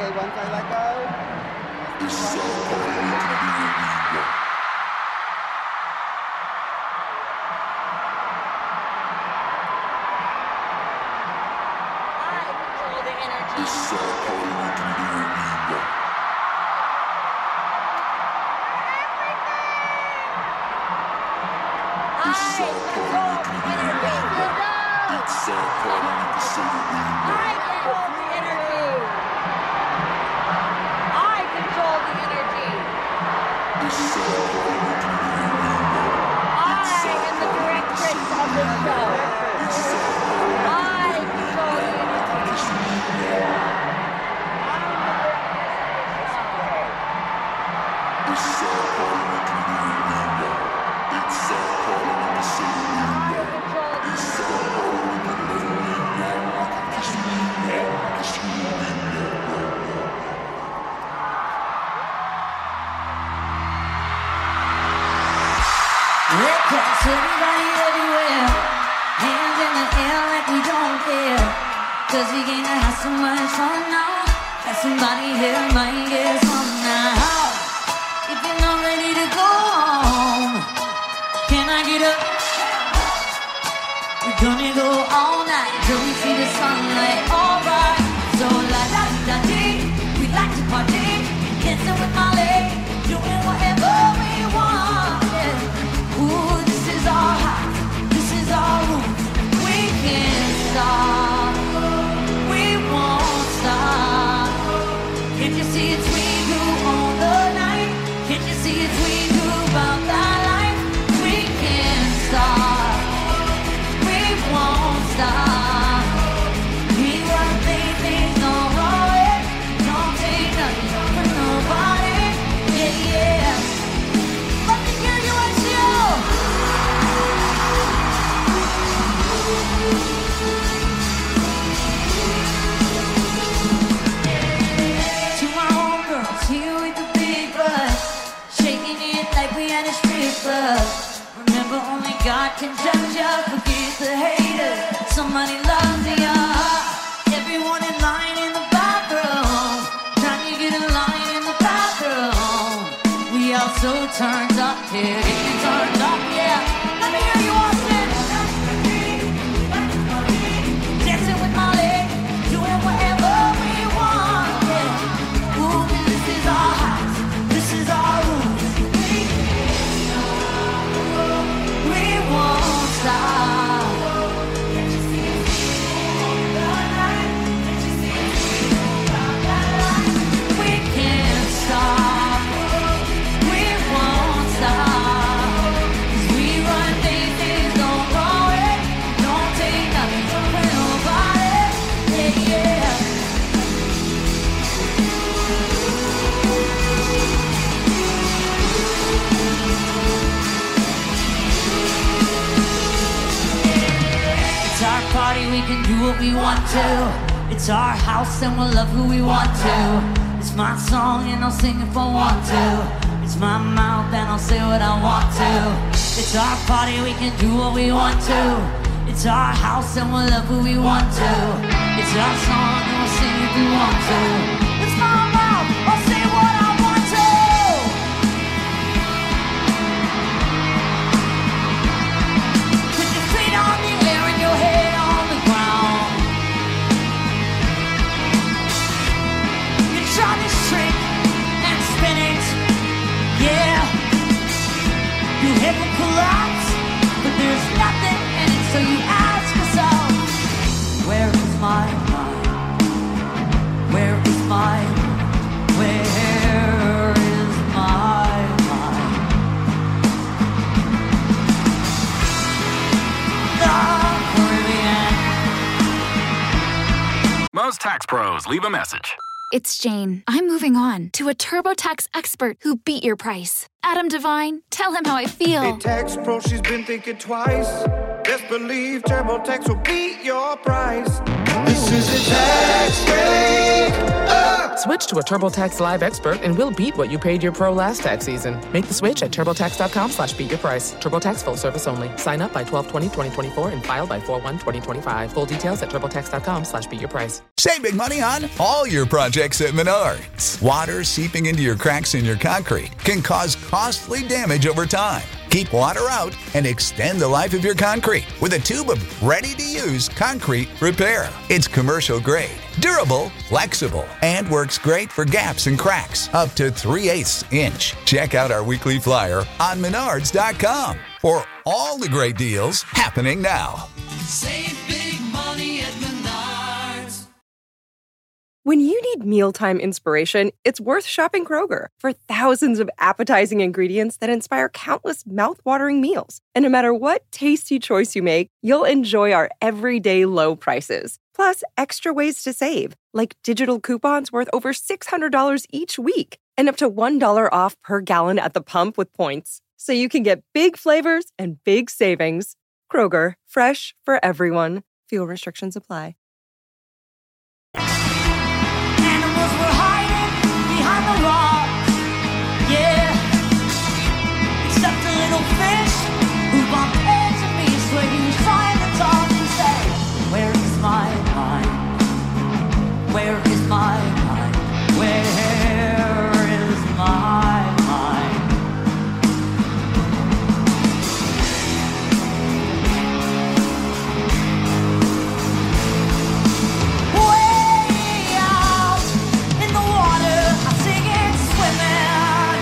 Okay, once I let go. This is our party, we can do what we want. I control the energy. This is our party, we can do what we want. This is our party, we can do what we want. It's our party, we can say what we want. I control the energy. I control the energy. This is our party, we can do what we want. I am the directress of the show. This is our party, I control the energy. this is our party, we can do what we want. It's our party, we can say what we want. This is our party, we can love what we want. We can kiss what we want. We can see what we want. Red caps, everybody everywhere. Hands in the air like we don't care. Cause we gonna have so much fun now. That somebody here might get some now. If you're not ready to go home, can I get up? We're gonna go all night till we see the sunlight. Alright, so la da da dee. We like to party, dancing with Molly, doing whatever we want. Yeah. Ooh, this is our house, this is our room. We can't stop, we won't stop. Can't you see it's we who own the night? Can't you see it's we who about that life? We can't stop, we won't stop. We wanna play things no way, don't take nothing from nobody. Yeah, yeah. Let me hear you and you. To my homegirls here with the big bus, shaking it like we had a strip club. Remember, only God can judge ya. Forget the haters, somebody loves ya. Everyone in line in the bathroom, trying to get a line in the bathroom. We all so turned up here, getting turned up, yeah. Let me hear you all sing. Dancing with Molly, doing whatever we want, yeah. Ooh, this is our house, this is our room. We won't stop. Can't you see it's all the night? Can't you see it's all the night? We can't stop, we won't stop. 'Cause we run things don't roll it, don't take nothing from nobody. Yeah, yeah. It's our party, we can do what we want to. It's our house and we'll love who we want to. It's my song and I'll sing if I want to. It's my mouth and I'll say what I want to. It's our party, we can do what we want to. It's our house and we'll love who we want to. It's our song and we'll sing if we want to. It's my mouth, I'll say what I want to. Put your feet on the air and your head on the ground. You try this trick and spin it, yeah. You hit a collapse, but there's nothing in it, so you ask yourself, where is my mind? Where is my mind? Where is my mind? The Caribbean. Most tax pros leave a message. It's Jane. I'm moving on to a TurboTax expert who beat your price. Adam Devine, tell him how I feel. Hey, tax pro, she's been thinking twice. Best believe TurboTax will beat your price. This is a tax break. Switch to a TurboTax Live expert and we'll beat what you paid your pro last tax season. Make the switch at TurboTax.com/beatyourprice. TurboTax full service only. Sign up by 12/20/2024 and file by 4/1/2025. Full details at TurboTax.com/beatyourprice. Save big money on all your projects at Menards. Water seeping into your cracks in your concrete can cause costly damage over time. Keep water out and extend the life of your concrete with a tube of ready-to-use concrete repair. It's commercial grade, durable, flexible, and works great for gaps and cracks up to 3/8 inch. Check out our weekly flyer on Menards.com for all the great deals happening now. Save big money at Menards. When you need mealtime inspiration, it's worth shopping Kroger for thousands of appetizing ingredients that inspire countless mouth-watering meals. And no matter what tasty choice you make, you'll enjoy our everyday low prices. Plus, extra ways to save, like digital coupons worth over $600 each week and up to $1 off per gallon at the pump with points. So you can get big flavors and big savings. Kroger, fresh for everyone. Fuel restrictions apply. Animals were hiding behind the rocks, yeah. Except a little fish who bumped into me, so he was trying to talk and say, where is my mind? Where is my mind? Where is my mind? Way out in the water, I sing it swimming.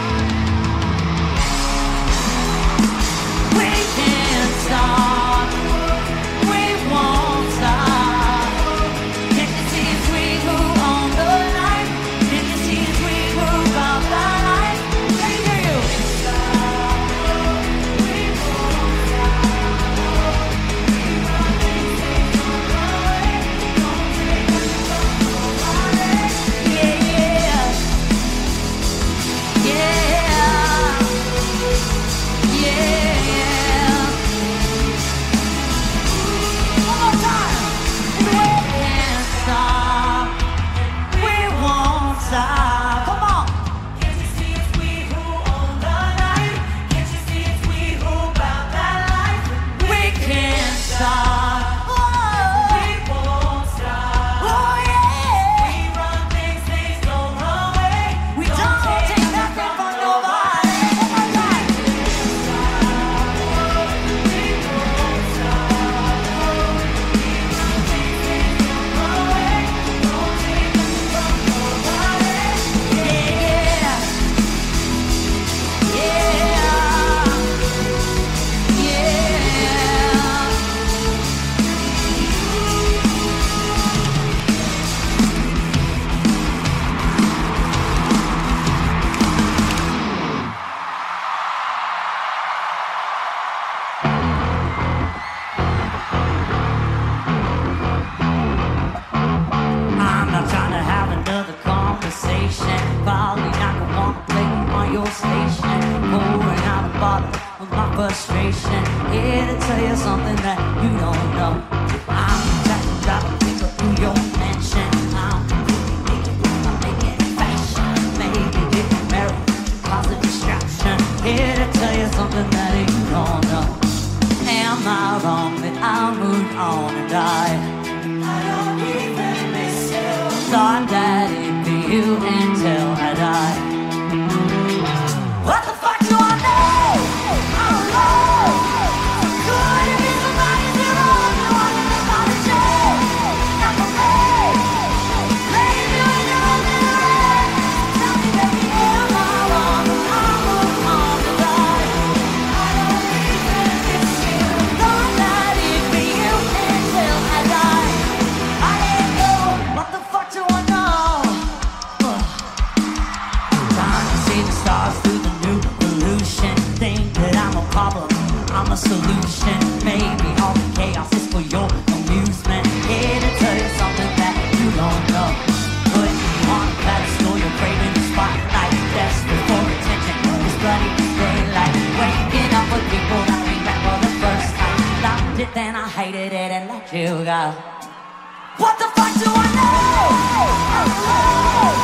We can't stop, we won't stop. Can't you see as we move on the line? Can't you see as we move on the line? Let me hear you. We won't stop. We run these things on the way. Don't take us from nobody. Yeah, yeah. Yeah. Yeah. One more time. We can't stop. We won't stop. Come on. Can't you see it's we who own the night? Can't you see it's we who bout that life? We can't stop. We won't stop. Oh yeah. We run things don't run away. We don't take nothing from nobody. One more time. We won't stop. We run things don't run away. Don't take nothing from nobody. Yeah, yeah. I'm not trying to have another conversation. Probably not gonna wanna play on your station. Pouring out a bottle of my frustration. Here to tell you something that you don't know. I'm trying to pick up through your mention. I'm making fashion. Maybe getting married, cause a distraction. Here to tell you something that you don't know. Am I wrong that I moved on and died? I don't even miss you. Thought that it'd be you until I die. What the fuck do I know? I don't know. Could it be somebody's zero? No one in the apology. Not for me. Maybe you're the only one. Tell me, baby, am I wrong? I moved on and died. I don't even miss you. Thought that it'd be you until I die. I ain't know. What the fuck do I know? Trying to see the stars through the new illusion. Think that I'm a problem, I'm a solution. Maybe all the chaos is for your amusement. Here to tell you something that you don't know. Put you on a pedestal, you're craving the spotlight. Desperate for attention, it's bloody daylight. Waking up with people that we met for the first time. Loved it, then I hated it and let you go. What the fuck do I know? I don't know.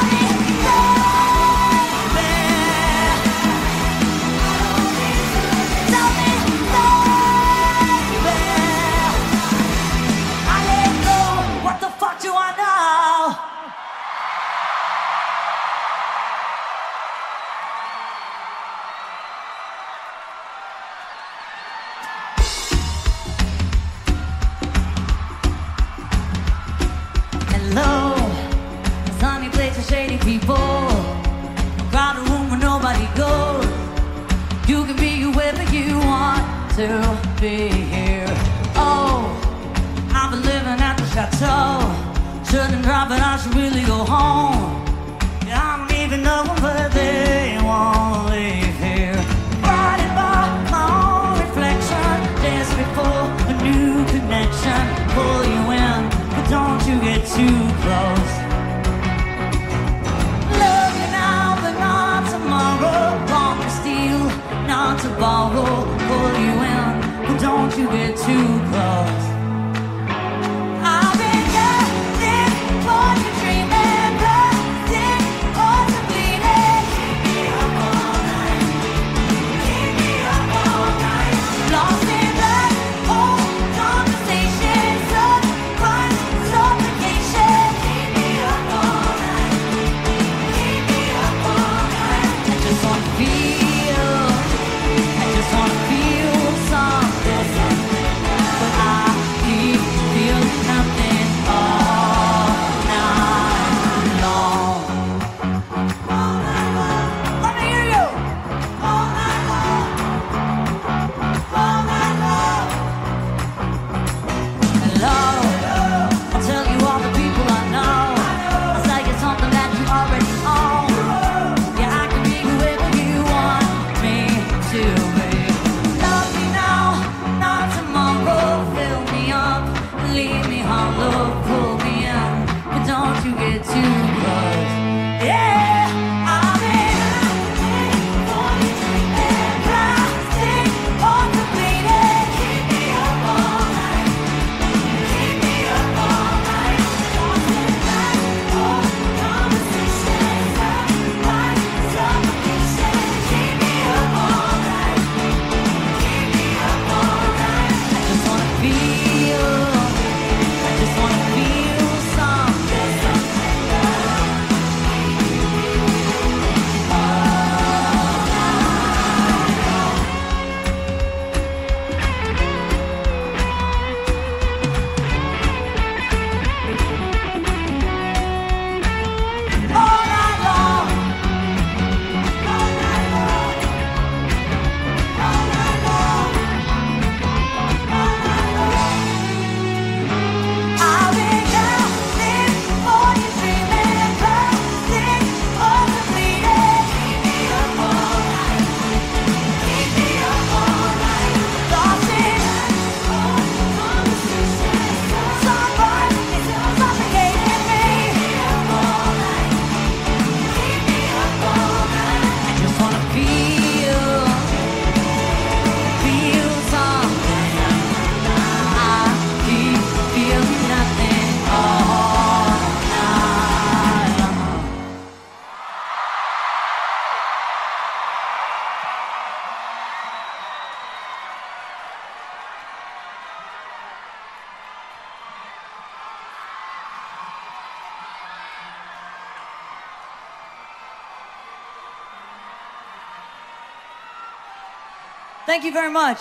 Thank you very much.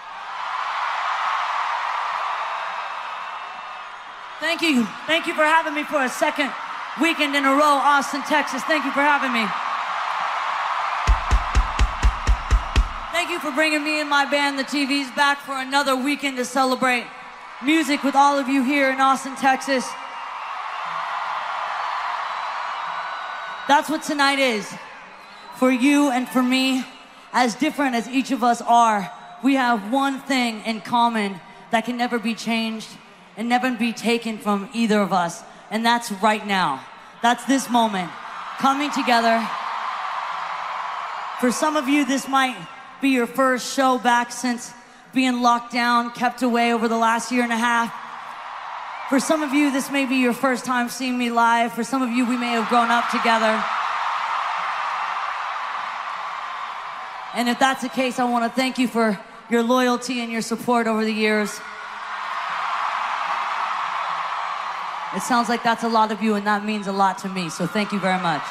Thank you. Thank you for having me for a second weekend in a row, Austin, Texas. Thank you for having me. Thank you for bringing me and my band, the TVs, back for another weekend to celebrate music with all of you here in Austin, Texas. That's what tonight is. For you and for me, as different as each of us are, we have one thing in common that can never be changed and never be taken from either of us, and that's right now. That's this moment, coming together. For some of you, this might be your first show back since being locked down, kept away over the last year and a half. For some of you, this may be your first time seeing me live. For some of you, we may have grown up together. And if that's the case, I want to thank you for your loyalty and your support over the years. It sounds like that's a lot of you, and that means a lot to me, so thank you very much.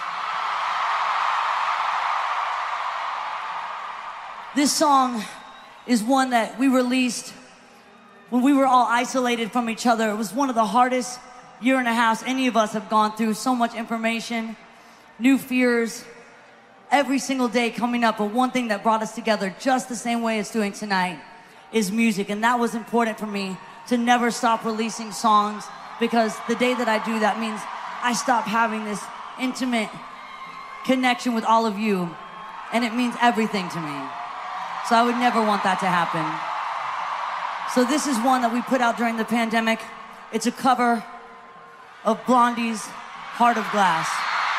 This song is one that we released when we were all isolated from each other. It was one of the hardest year and a halves any of us have gone through. So much information, new fears, every single day coming up. But one thing that brought us together just the same way it's doing tonight is music. And that was important for me, to never stop releasing songs, because the day that I do that means I stop having this intimate connection with all of you. And it means everything to me. So I would never want that to happen. So this is one that we put out during the pandemic. It's a cover of Blondie's Heart of Glass.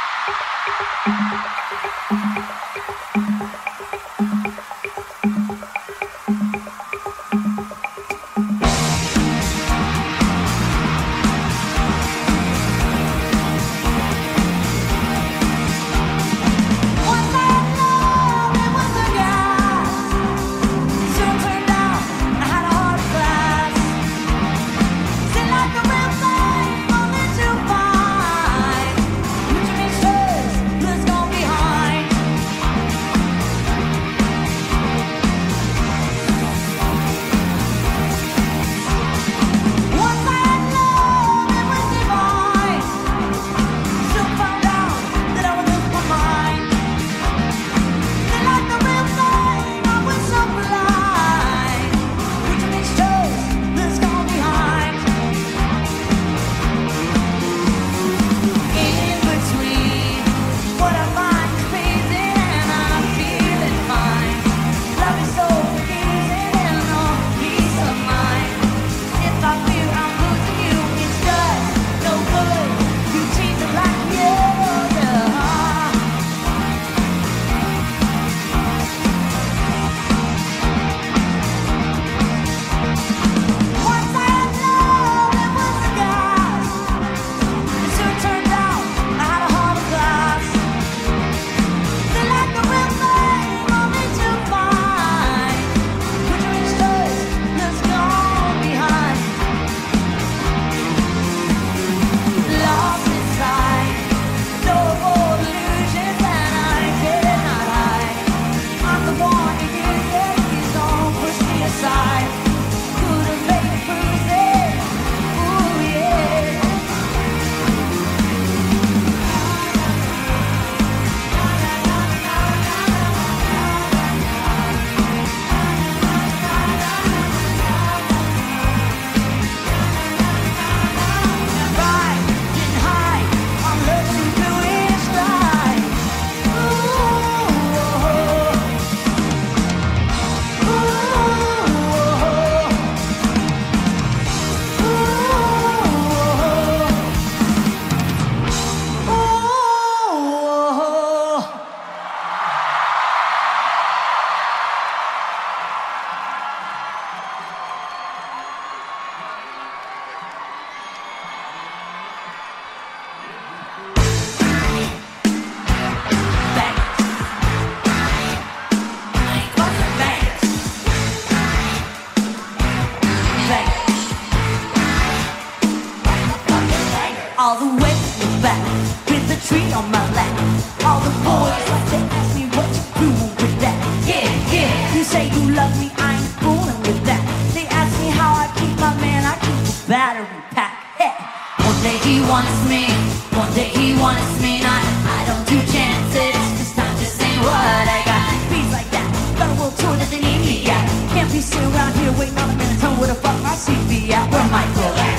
All the way to the back, with the tree on my lap. All the boys like to ask me what you doing with that. Yeah, yeah. You say you love me, I ain't fooling with that. They ask me how I keep my man, I keep the battery pack. Hey. One day he wants me, one day he wants me not. I don't do chances, this time just ain't what I got. Beats like that, got a world tour that they need me at. Can't be sitting around here waiting on a minute, tell me where the fuck my CV at. Where my girl at?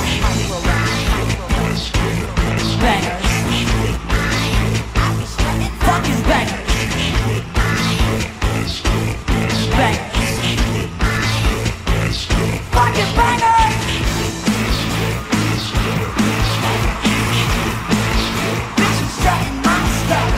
Bangers, fucking bangers, bangers, fucking bangers. Bitch, I'm starting my stuff.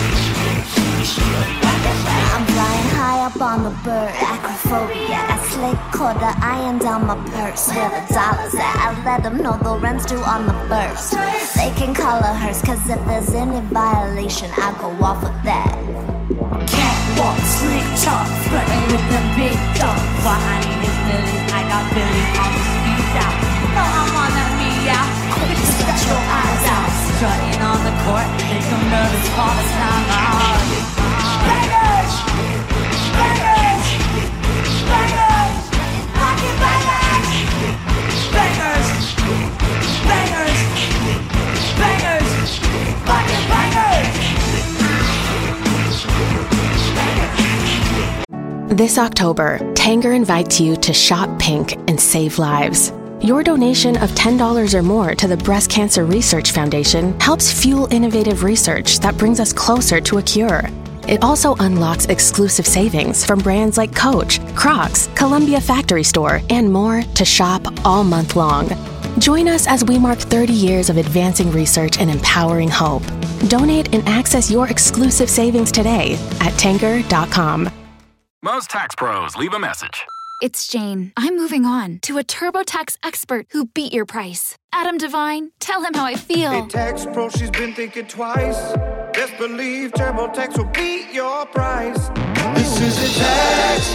I'm flying high up on the bird, acrophobia. I slick Quarter, I am down my purse where the dollars at. I let them know the rent's due on the first. They can call her hers, cause if there's any violation, I go off of that. Catwalk, slick talk, flirting with the big dog. Behind his millions, I got billions on the speed out. No, I'm on that me out. Quick to shut your eyes out. Strutting on the court, make them nervous all the time. Bangers! Bangers! Bangers! Pocket bangers! Bangers! Bangers! Bangers! Pocket bangers! This October, Tanger invites you to shop pink and save lives. Your donation of $10 or more to the Breast Cancer Research Foundation helps fuel innovative research that brings us closer to a cure. It also unlocks exclusive savings from brands like Coach, Crocs, Columbia Factory Store, and more to shop all month long. Join us as we mark 30 years of advancing research and empowering hope. Donate and access your exclusive savings today at Tanger.com. Most tax pros leave a message. It's Jane. I'm moving on to a TurboTax expert who beat your price. Adam Devine, tell him how I feel. Hey, tax pro, she's been thinking twice. Best believe TurboTax will beat your price. This is a tax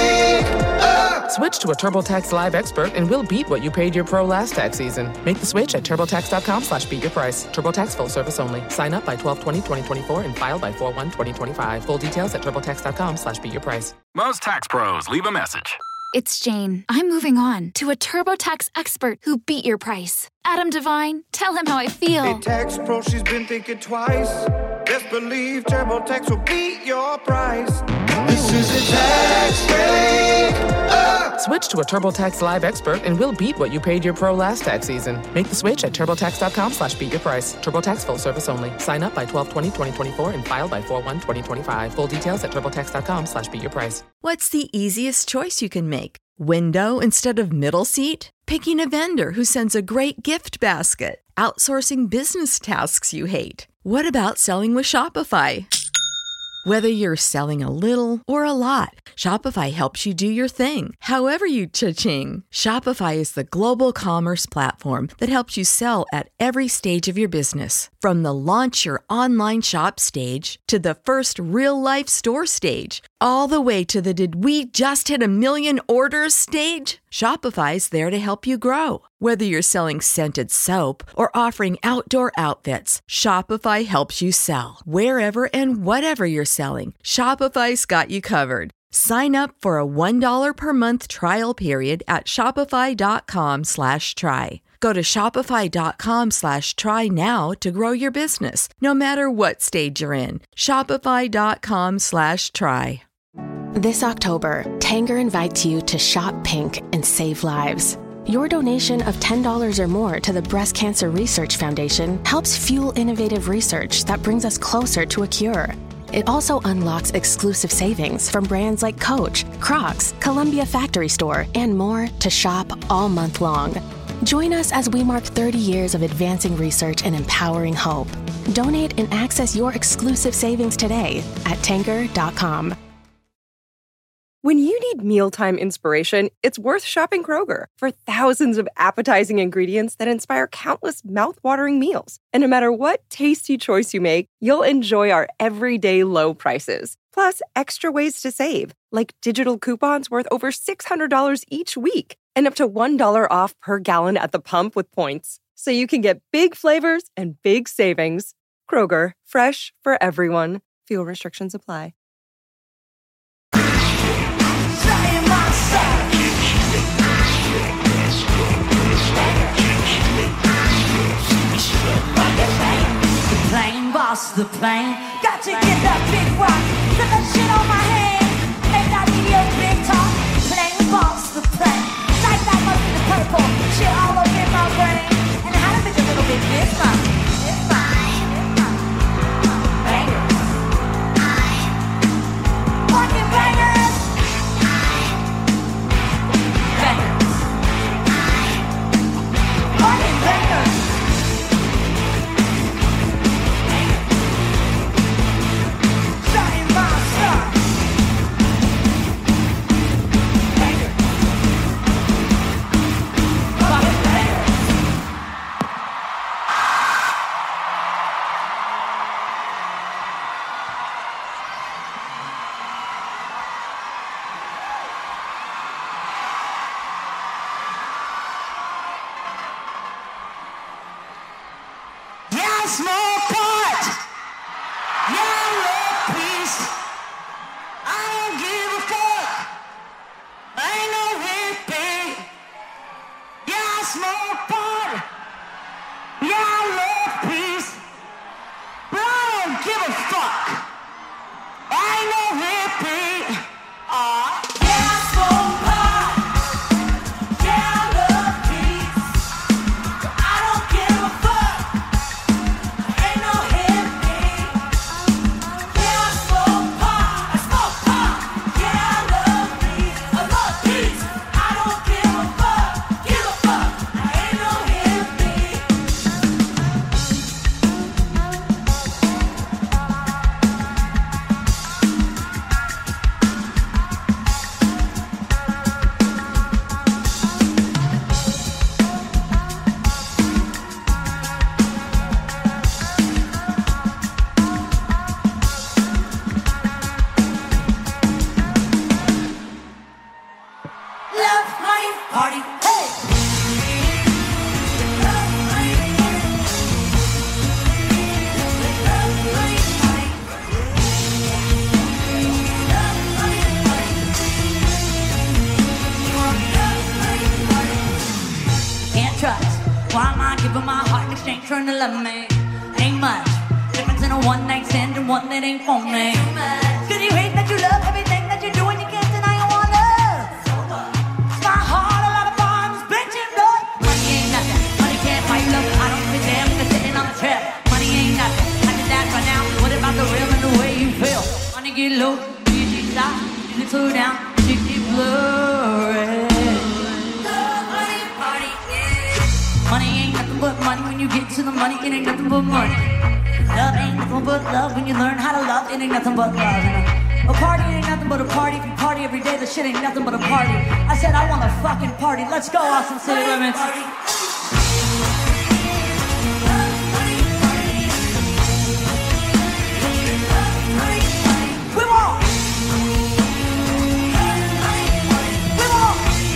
break. Switch to a TurboTax Live expert and we'll beat what you paid your pro last tax season. Make the switch at TurboTax.com/beatyourprice. TurboTax full service only. Sign up by 12/20/2024 and file by 4/1/2025. Full details at TurboTax.com/beatyourprice. Most tax pros leave a message. It's Jane. I'm moving on to a TurboTax expert who beat your price. Adam Devine, tell him how I feel. Hey, tax pro, she's been thinking twice. Best believe TurboTax will beat your price. This is a tax break. Switch to a TurboTax Live expert and we'll beat what you paid your pro last tax season. Make the switch at TurboTax.com/beatyourprice. TurboTax full service only. Sign up by 12/20/2024 and file by 4/1/2025. Full details at TurboTax.com/beatyourprice. What's the easiest choice you can make? Window instead of middle seat? Picking a vendor who sends a great gift basket? Outsourcing business tasks you hate? What about selling with Shopify? Whether you're selling a little or a lot, Shopify helps you do your thing, however you cha-ching. Shopify is the global commerce platform that helps you sell at every stage of your business. From the launch your online shop stage to the first real-life store stage, all the way to the did we just hit 1 million orders stage. Shopify's there to help you grow. Whether you're selling scented soap or offering outdoor outfits, Shopify helps you sell. Wherever and whatever you're selling, Shopify's got you covered. Sign up for a $1 per month trial period at shopify.com/try. Go to shopify.com/try now to grow your business, no matter what stage you're in. Shopify.com/try. This October, Tanger invites you to shop pink and save lives. Your donation of $10 or more to the Breast Cancer Research Foundation helps fuel innovative research that brings us closer to a cure. It also unlocks exclusive savings from brands like Coach, Crocs, Columbia Factory Store, and more to shop all month long. Join us as we mark 30 years of advancing research and empowering hope. Donate and access your exclusive savings today at Tanger.com. When you need mealtime inspiration, it's worth shopping Kroger for thousands of appetizing ingredients that inspire countless mouth-watering meals. And no matter what tasty choice you make, you'll enjoy our everyday low prices. Plus, extra ways to save, like digital coupons worth over $600 each week and up to $1 off per gallon at the pump with points. So you can get big flavors and big savings. Kroger, fresh for everyone. Fuel restrictions apply. The plane, got to get that big rock, put that shit on my hand, make that be a big talk, plane boss the plane, like that must be the purple, shit all up in my brain, and how to make a little bit this one, bangers, fucking bangers, bangers, fucking bangers. smoke pot. Yeah, I love peace. I don't give a fuck. I ain't no hippie. Yeah, I smoke pot. Yeah, I love peace. But I don't give a fuck. I ain't no hippie. Yeah, I smoke pot. Yeah, I love peace. I don't give a fuck. I ain't no hippie. Yeah, I smoke pot. I smoke pot. Yeah, I love peace. I love peace. I don't give a fuck. Give a fuck. I ain't no hippie. Love, money, party, hey! Can't trust. Why am I giving my heart in exchange for the love me? Ain't much difference in a one night stand and one that ain't for me. Cause you hate that you love everything that you do and you can't deny you want love. It's my heart, a lot of bombs, bitch and blood. Money ain't nothing, money can't buy you love. I don't give a damn if it's sitting on the trip. Money ain't nothing, I did that right now. What about the real and the way you feel? Money get low, music stop, music slow down, music get blurry. Money ain't nothing but money. When you get to the money, it ain't nothing but money. Love ain't nothing but love. When you learn how to love, it ain't nothing but love. A party ain't nothing but a party. If you party every day, the shit ain't nothing but a party. I said I want a fucking party. Let's go, Austin City Limits. We won't. We won't.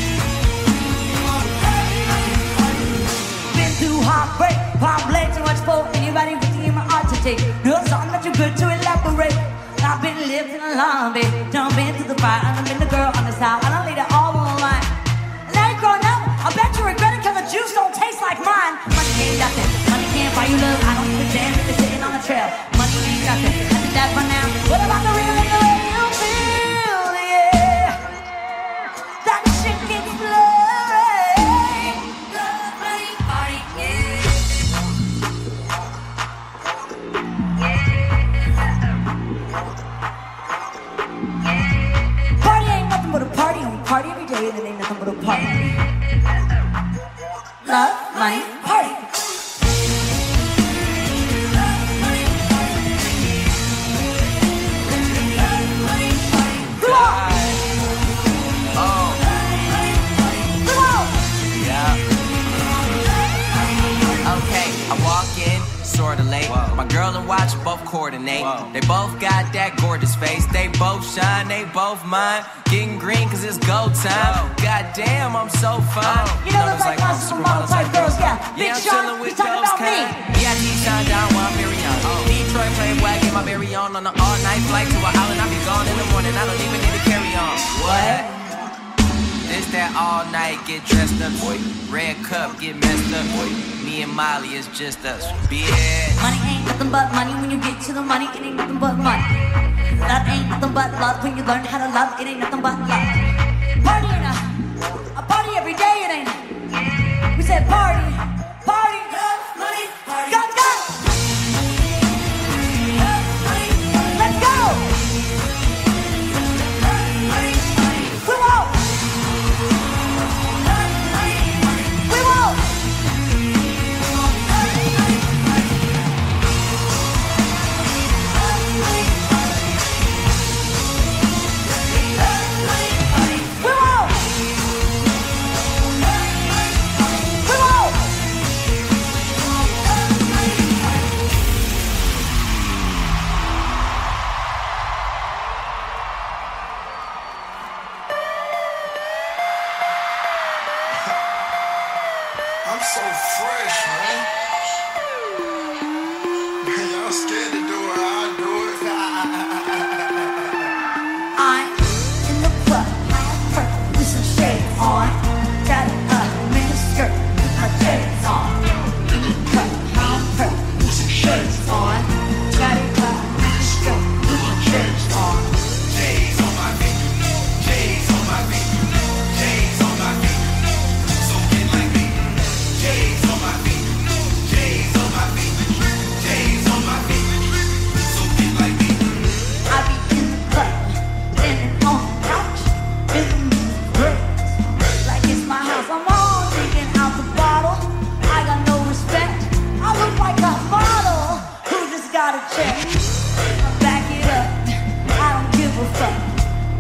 Been through heartbreak, palm blades, too much for anybody with in my art to take. No song that you're good to elaborate. I've been lived in a lobby, jump into the fire, and I've been the girl on the side, and I laid it all on the line. And now you're growing up, I bet you regret it, cause the juice don't taste like mine. Money ain't nothing, money can't buy you love. I don't give a damn if it's sitting on the trail. Money ain't nothing, I did that for now. What about the real and the way you feel, yeah? That shit gets blurry. Love, money, party, yeah. Party ain't nothing but a party, and we party every day, and it ain't nothing but a party. Love, money, party. Come on! Come on! Yeah. Okay, I walk in, sorta late. My girl and watch both coordinate. They both got that gorgeous face. They both shine, they both mine. Getting green cause it's go time. Goddamn, I'm so fine. You know those like supermodel type girls, yeah. Big I'm Sean, chillin' with he's talking those about me. kind. Yeah, he shine down while I'm very young. Detroit Playboy, get my berry on an all-night flight to an island. I be gone in the morning, I don't even need to carry on. What? This that all night, get dressed up, boy. Red cup, get messed up, boy. Me and Molly is just us, bitch. Money ain't nothing but money. When you get to the money, it ain't nothing but money. Love ain't nothing but love. When you learn how to love, it ain't nothing but love. Party ain't a party every day, it ain't. We said party, party, love, money, party. Go, go! Love, money, let's go! We won't! We won't! We won't!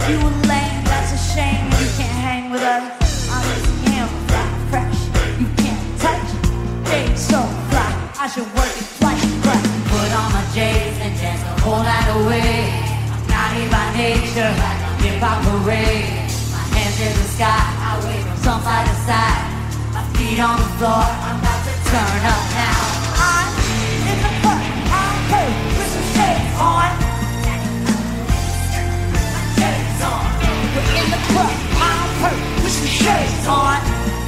You a lame, that's a shame. You can't hang with us. I'm just him, fly fresh. You can't touch. Jade so fly. I should work it twice, but put on my J's and dance the whole night away. I'm naughty by nature, like a hip-hop parade. My hands in the sky, I wave from some side to side. My feet on the floor, I'm about to turn up now. I'm in the club, I'm cool, with some shades on. Shades on. We're in the club, I'm hurt, with some shades on.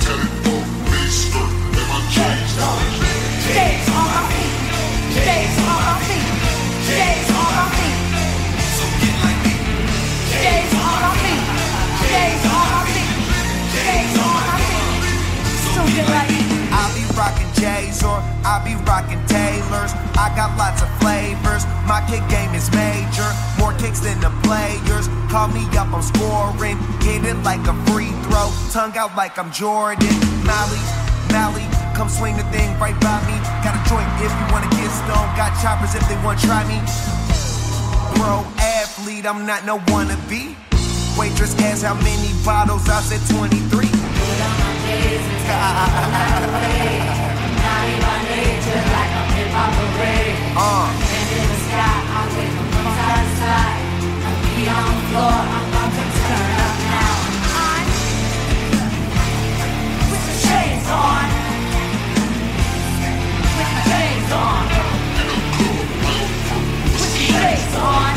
Shades on. Shades on my feet. Shades on my feet. Shades on my feet. So get like me. Shades on my feet. Shades on my feet. Shades on my feet. So get like me. I'll be rocking J's or I'll be rocking Taylors. I got lots of flavors. My kick game is major. More kicks than the players. Call me up, I'm scoring. Get it like a free throw. Tongue out like I'm Jordan. Mally, come swing the thing right by me. Got a joint if you wanna get stoned. Got choppers if they wanna try me. Pro athlete, I'm not no wannabe. Waitress asked how many bottles, I said 23. Put on my J's and take all night away. Naughty by nature, like a hip-hop parade. Hand in the sky, I wave from side to side. My feet on the floor, I'm about to turn up now. I'm with the shades on. With my shades on. With the shades on.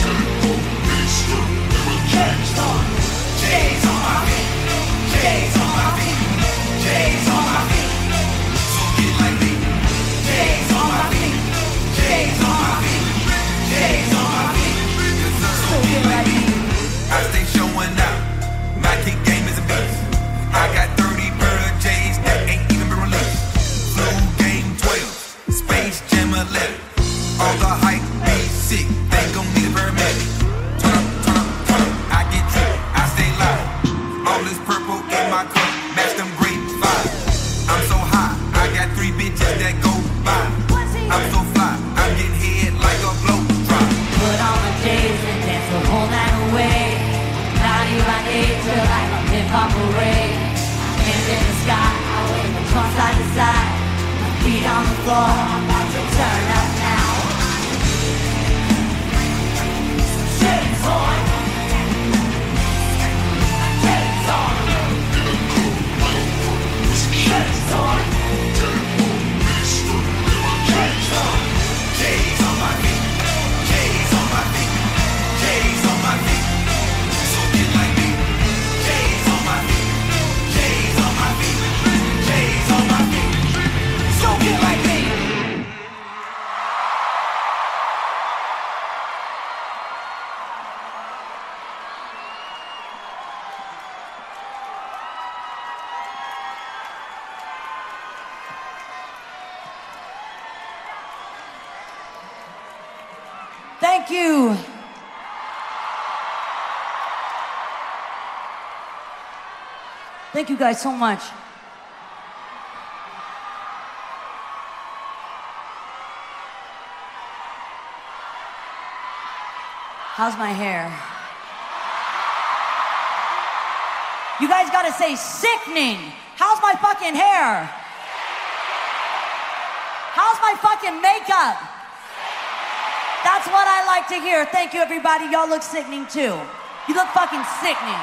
Shades on. Shades on my feet. Shades on my feet. Shades on my feet. So get like me. Shades on my feet. Shades on my feet. Shades on my feet. So get like me. I stay showing up. My kick game is a beast. I got 30 pair of J's that ain't even been released. Flu game 12. Space Jam 11. All the hype be sick. They gon' need a paramedic. Turn up, turn up, turn up. I get tripped. I stay live. All this purple in my cup. Match them great vibes. I'm so high. I got 3 bitches that go by. I'm so fly. I'm getting head like a blow drop. Put on my J's and dance the whole night away. Naughty by nature like a hip-hop parade. Hands in the sky. I wave from side to side. My feet on the floor. I'm about to turn up now. Shades on. Shades on. Shades on. Shades on. Shades on my feet. Shades on my feet. Shades on my feet. So get like me. Shades on my feet. Shades on my feet. Shades on my feet. So get like me. Thank you. Thank you guys so much. How's my hair? You guys gotta say sickening. How's my fucking hair? How's my fucking makeup? That's what I like to hear. Thank you, everybody. Y'all look sickening, too. You look fucking sickening.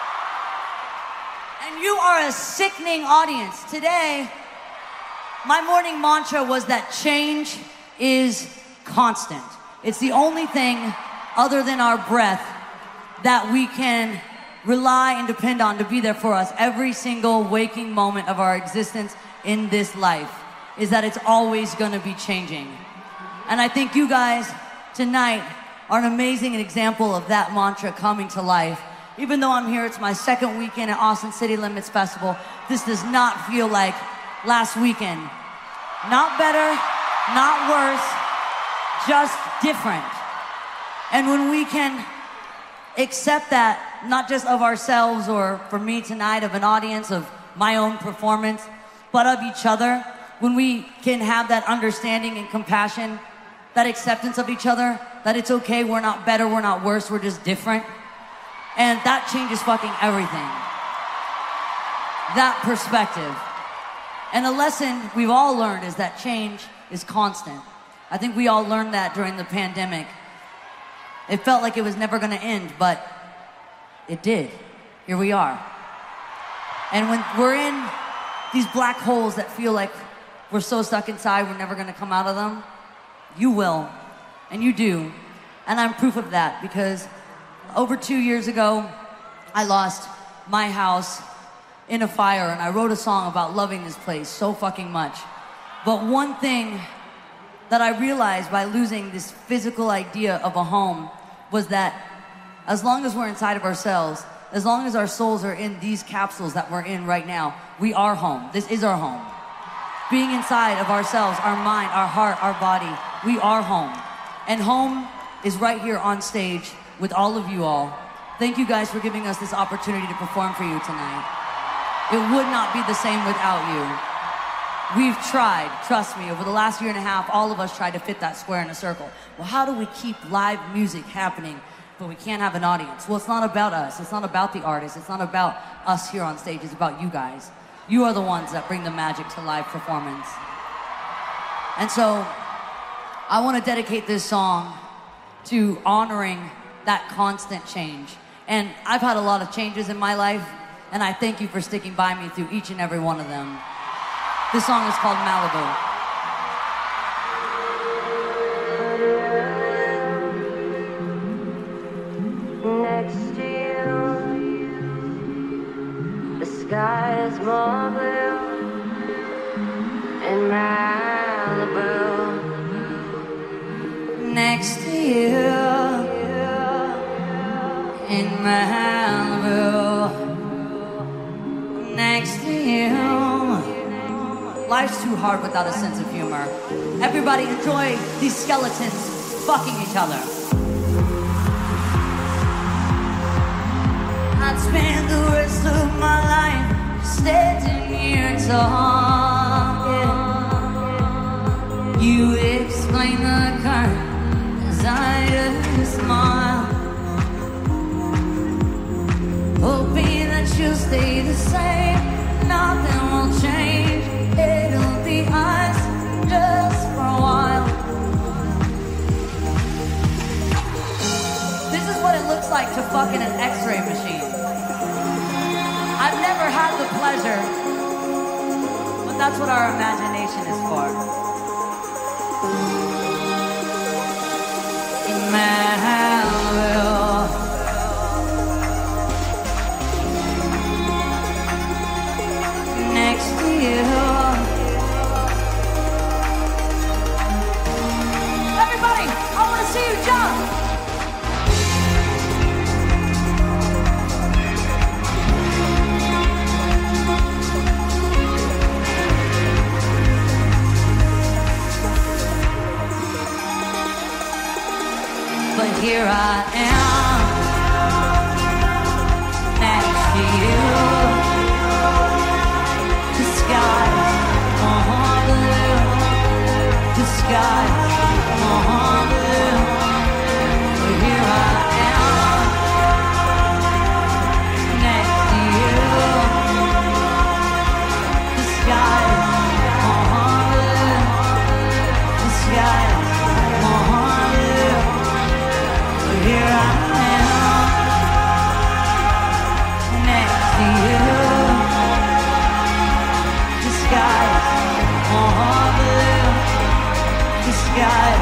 And you are a sickening audience. Today, my morning mantra was that change is constant. It's the only thing other than our breath that we can rely and depend on to be there for us every single waking moment of our existence in this life, is that it's always gonna be changing. And I think you guys tonight are an amazing example of that mantra coming to life. Even though I'm here, it's my second weekend at Austin City Limits Festival. This does not feel like last weekend. Not better, not worse, just different. And when we can accept that, not just of ourselves or for me tonight, of an audience, of my own performance, but of each other, when we can have that understanding and compassion, that acceptance of each other, that it's okay, we're not better, we're not worse, we're just different. And that changes fucking everything. That perspective. And a lesson we've all learned is that change is constant. I think we all learned that during the pandemic. It felt like it was never gonna end, but it did. Here we are. And when we're in these black holes that feel like we're so stuck inside, we're never gonna come out of them, you will, and you do. And I'm proof of that because over 2 years ago, I lost my house in a fire, and I wrote a song about loving this place so fucking much. But one thing that I realized by losing this physical idea of a home was that as long as we're inside of ourselves, as long as our souls are in these capsules that we're in right now, we are home. This is our home. Being inside of ourselves, our mind, our heart, our body, we are home. And home is right here on stage with all of you all. Thank you guys for giving us this opportunity to perform for you tonight. It would not be the same without you. We've tried, trust me, over the last year and a half, all of us tried to fit that square in a circle. Well, how do we keep live music happening, but we can't have an audience? Well, it's not about us. It's not about the artists. It's not about us here on stage. It's about you guys. You are the ones that bring the magic to live performance. And so, I want to dedicate this song to honoring that constant change. And I've had a lot of changes in my life, and I thank you for sticking by me through each and every one of them. This song is called Malibu. Next to you, the sky is more blue in Malibu. Next to you, in Malibu. Next to you. Life's too hard without a sense of humor. Everybody enjoy these skeletons fucking each other. I'd spend the rest of my life standing here talking. You explain the current as I just smile, hoping that you'll stay the same. Nothing will change. It'll be us just for a while. This is what it looks like to fuck in an X-ray machine. I've never had the pleasure, but that's what our imagination is for. In Malibu. Next to you. Everybody, I want to see you jump. But here I am, next to you. The sky, blue. The sky, blue. But here I am, next to you. The sky, blue. The sky, blue. But here I am, next to you. The sky, blue. The sky.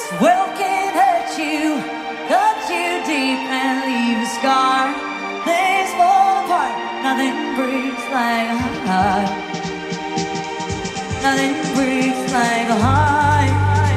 This world can hurt you deep and leave a scar. Things fall apart, nothing breaks like a heart. Nothing breaks like a heart.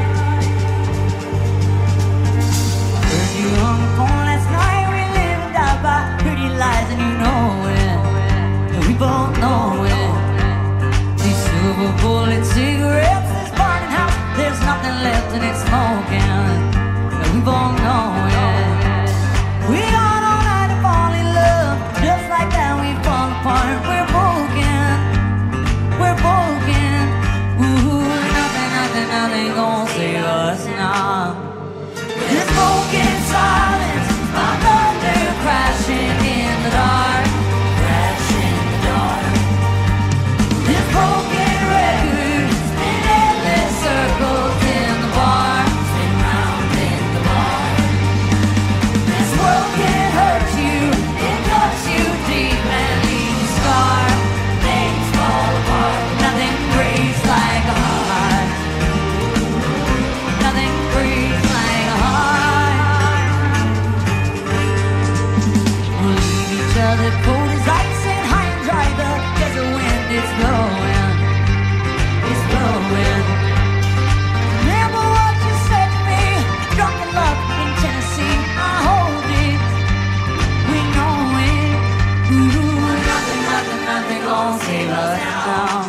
Heard you on the phone last night. We live and die by pretty lies, and you know it. And we both know it. These silver bullet cigarettes, this burning house, there's nothing left and it's smoking. And we both know it. We got all night to fall in love, just like that we fall apart. We're broken. We're broken. Ooh, nothing gonna save us now. This broken silence, my thunder crashing in the dark, crashing in the dark. This broken record, spin endless circles in the bar, spin round in the bar. This world can hurt you, it cuts you deep and leaves a scar. Things fall apart, nothing breaks like a heart. Nothing breaks like a heart. We'll leave each other cold as ice and high and dry. The desert wind is blowing, it's blowing. Remember what you said to me, drunken love in Tennessee. I hold it, we know it. Ooh, nothing gonna save us now.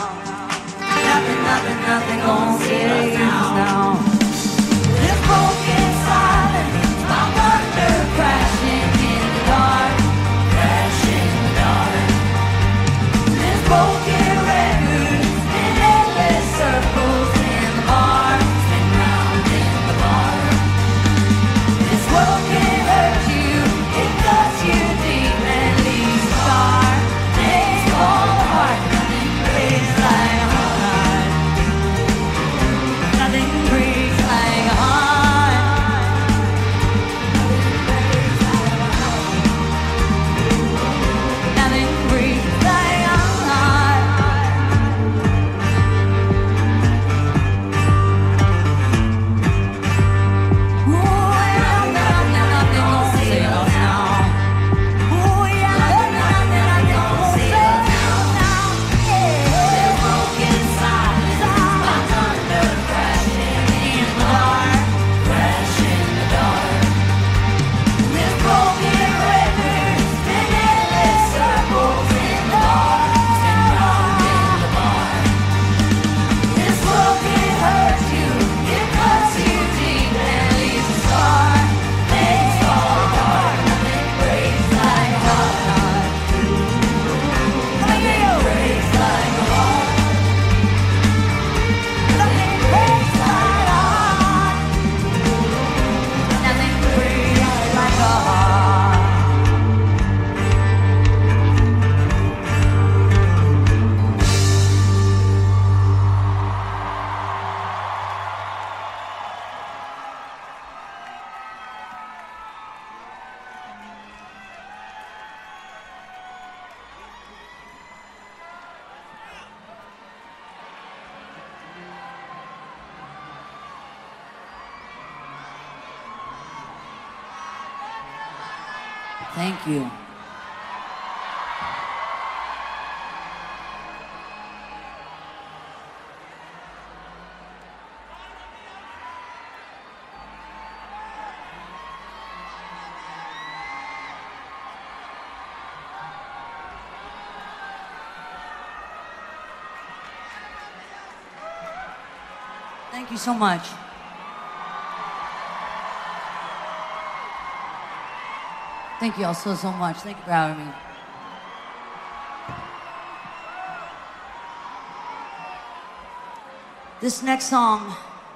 Nothing gonna save us now. This broken silence, my thunder crashing in the dark, crashing in the dark. This broken record, spin endless circles in the bar, spin round in the bar. This world can hurt you, it cuts you deep and leaves a scar. Things fall apart, nothing breaks like a heart. Nothing breaks like a heart. Nothing breaks like a heart. Ooh, yeah, nothing gonna save us now. Ooh, yeah, nothing gonna save us now. Yeah, this broken silence, my thunder crashing in the dark, crashing in the dark. This broken record, spin endless circles in the bar, spin round in the bar. This world can hurt you, it cuts you deep and leaves a scar. Things fall apart, nothing breaks like a heart. Nothing breaks like a heart. Nothing breaks like a heart. Nothing breaks like a heart. Thank you. Thank you so much. Thank you all so much. Thank you for having me. This next song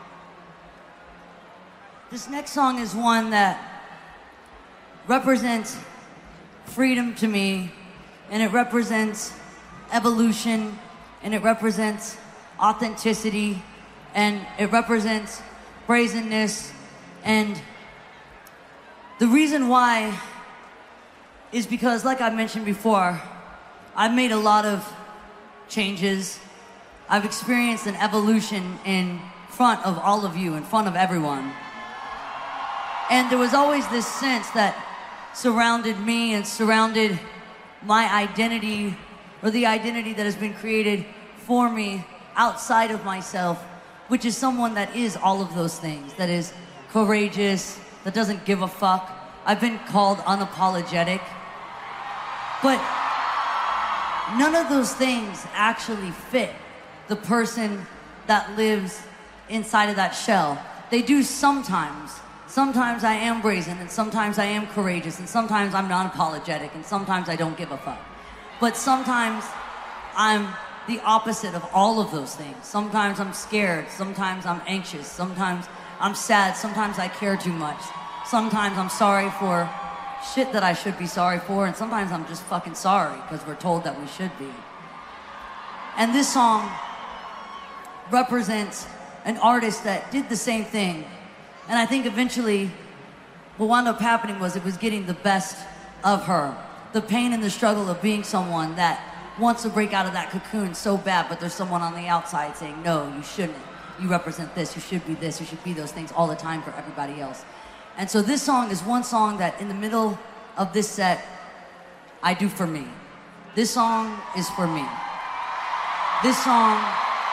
is one that represents freedom to me, and it represents evolution, and it represents authenticity, and it represents brazenness. And the reason why is because, like I mentioned before, I've made a lot of changes. I've experienced an evolution in front of all of you, in front of everyone. And there was always this sense that surrounded me and surrounded my identity, or the identity that has been created for me outside of myself, which is someone that is all of those things, that is courageous, that doesn't give a fuck. I've been called unapologetic, but none of those things actually fit the person that lives inside of that shell. They do sometimes. Sometimes I am brazen, and sometimes I am courageous, and sometimes I'm non-apologetic, and sometimes I don't give a fuck. But sometimes I'm the opposite of all of those things. Sometimes I'm scared, sometimes I'm anxious, sometimes I'm sad, sometimes I care too much. Sometimes I'm sorry for shit that I should be sorry for, and sometimes I'm just fucking sorry because we're told that we should be. And this song represents an artist that did the same thing. And I think eventually what wound up happening was it was getting the best of her. The pain and the struggle of being someone that wants to break out of that cocoon so bad, but there's someone on the outside saying, no, you shouldn't. You represent this, you should be this, you should be those things all the time for everybody else. And so this song is one song that in the middle of this set, I do for me. This song is for me. This song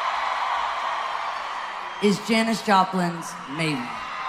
is Janis Joplin's Maybe.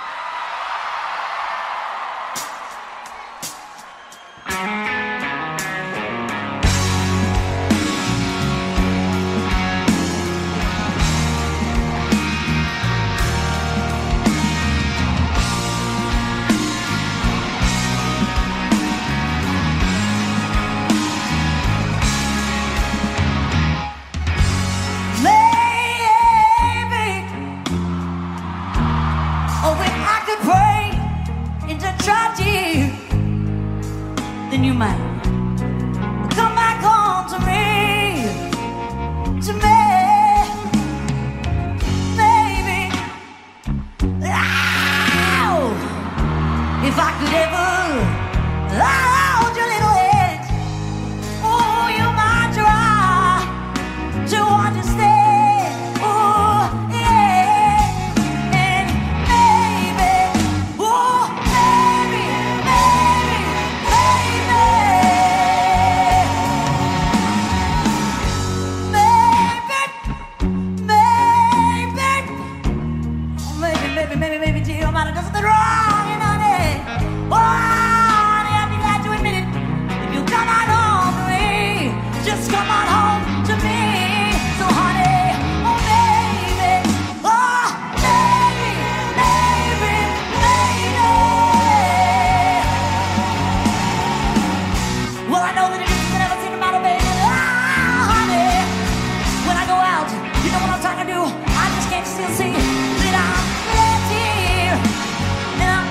Then you might come back home to me, baby. Oh, if I could ever hold your little head, oh, you might try to understand, oh, yeah, and maybe, oh, maybe, dear, might have done something wrong, you know that. Oh, honey, I'd be glad to admit it. If you come on home to me, just come on home to me. So, honey, oh, baby, oh, baby. Well, I know that it isn't ever seem to matter, baby. Oh, honey, when I go out, you know what I'm trying to do. I just can't still see that I'm and I'm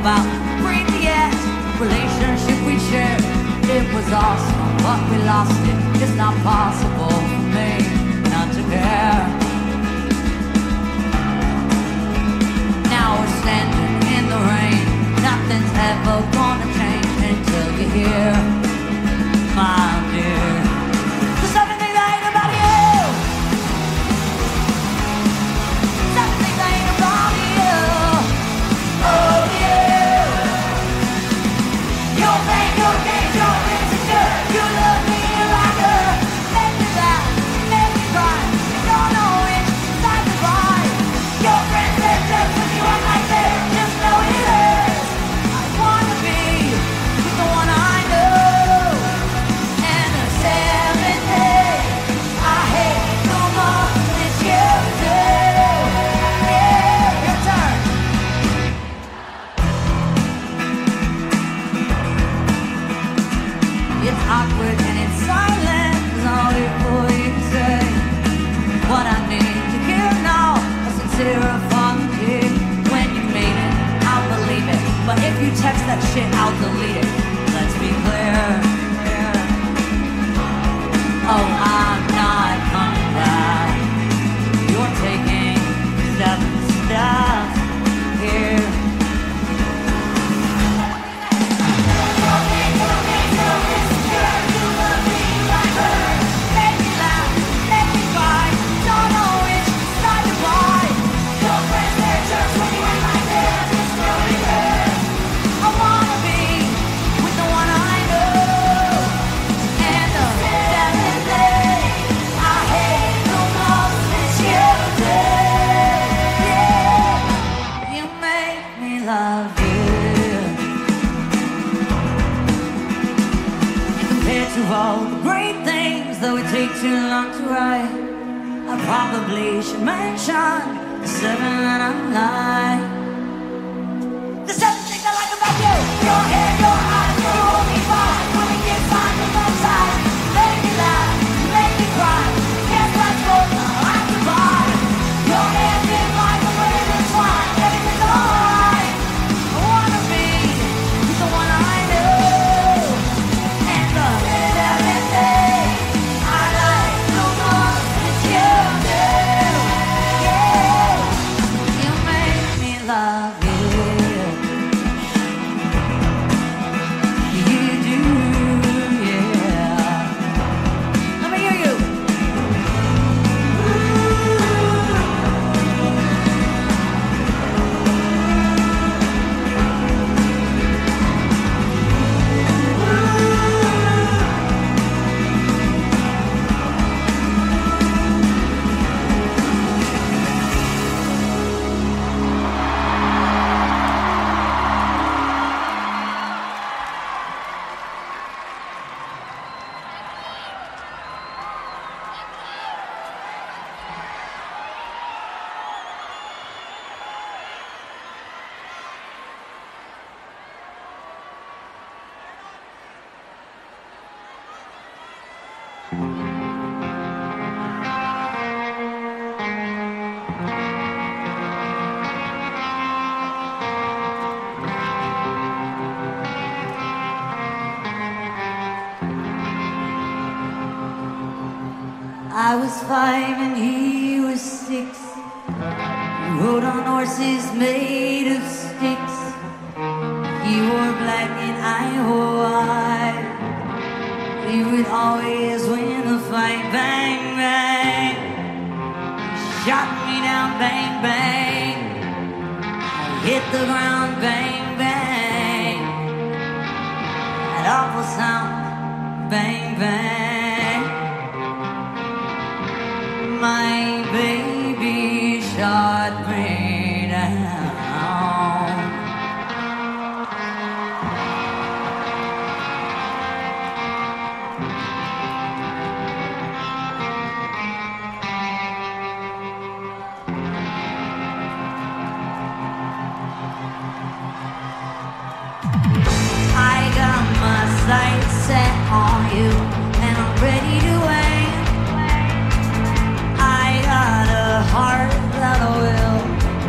about previous relationship we shared. It was awesome, but we lost it. It's not possible for me not to care. Now we're standing in the rain. Nothing's ever gonna change until you're here, my dear. There's something that I hate about you. Something I hate about you. Oh, you. Your pain, your gaze, your insecure. You love me like her. Make me laugh, make me cry. You don't know which side to ride. Your friends say just when you are like this, just know it hurts. I wanna be with the one I know. And the 7 days I hate no more than you do. Yeah, your turn. It's awkward and it's silent. I'll wait for you to say what I need to hear now. A sincere apology. When you mean it, I'll believe it. But if you text that shit, I'll delete it. Let's be clear. Oh, I'm not coming back. You're taking 7 steps here. All the great things that would take too long to write, I probably should mention the 7 that I like. The 7 things I like about you. Your hair, your eyes, your only vibe. When we get fine from both sides, make me laugh, make me cry. Guess that's what I survive. Your hands in mine, the way that's fine. Everything's alright. I wanna be with the one I know. And the 7 days I like no more than you do. Yeah, you make me love you. You do, yeah. Let me hear you. I was 5 and he was 6. We rode on horses made of sticks. He wore black and I wore white. We would always win the fight. Bang, bang. He shot me down. Bang, bang. I hit the ground. Bang, bang. That awful sound. Bang, bang. My baby shot me down. I got my sights set on you, and I'm ready to aim. I got a heart that will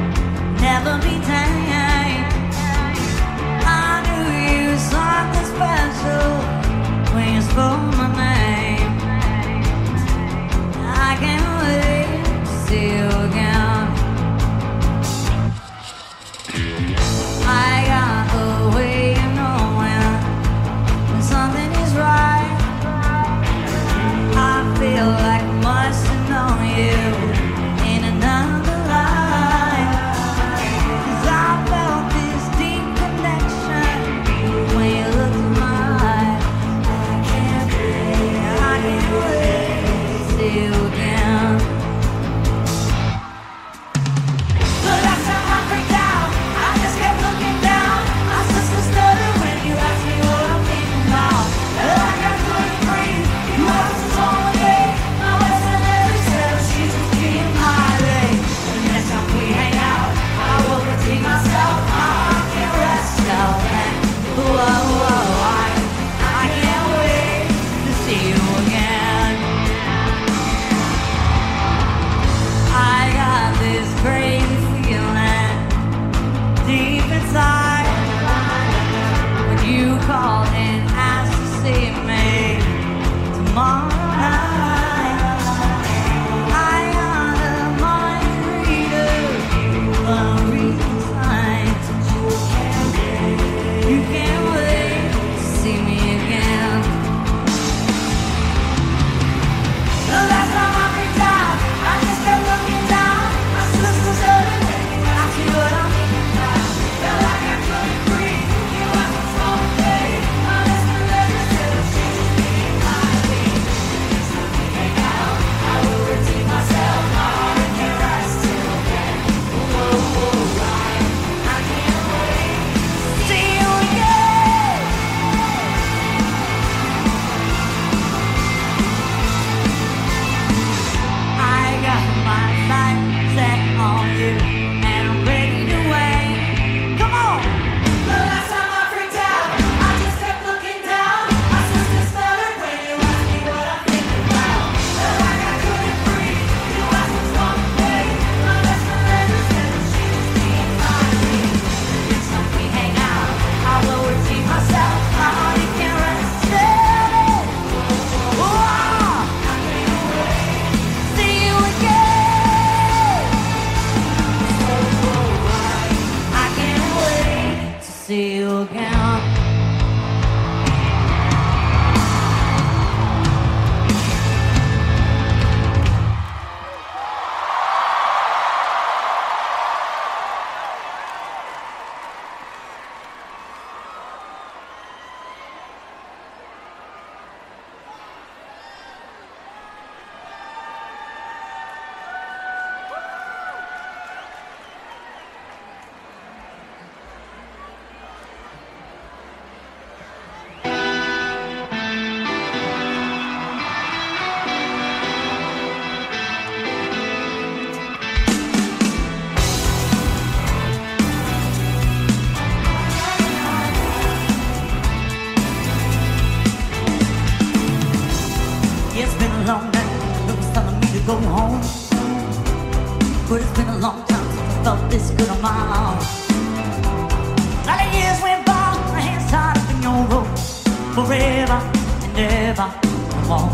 but it's been a long time since I felt this good on my own. Now the years went by, my hands tied up in your rope, forever and ever. Come on.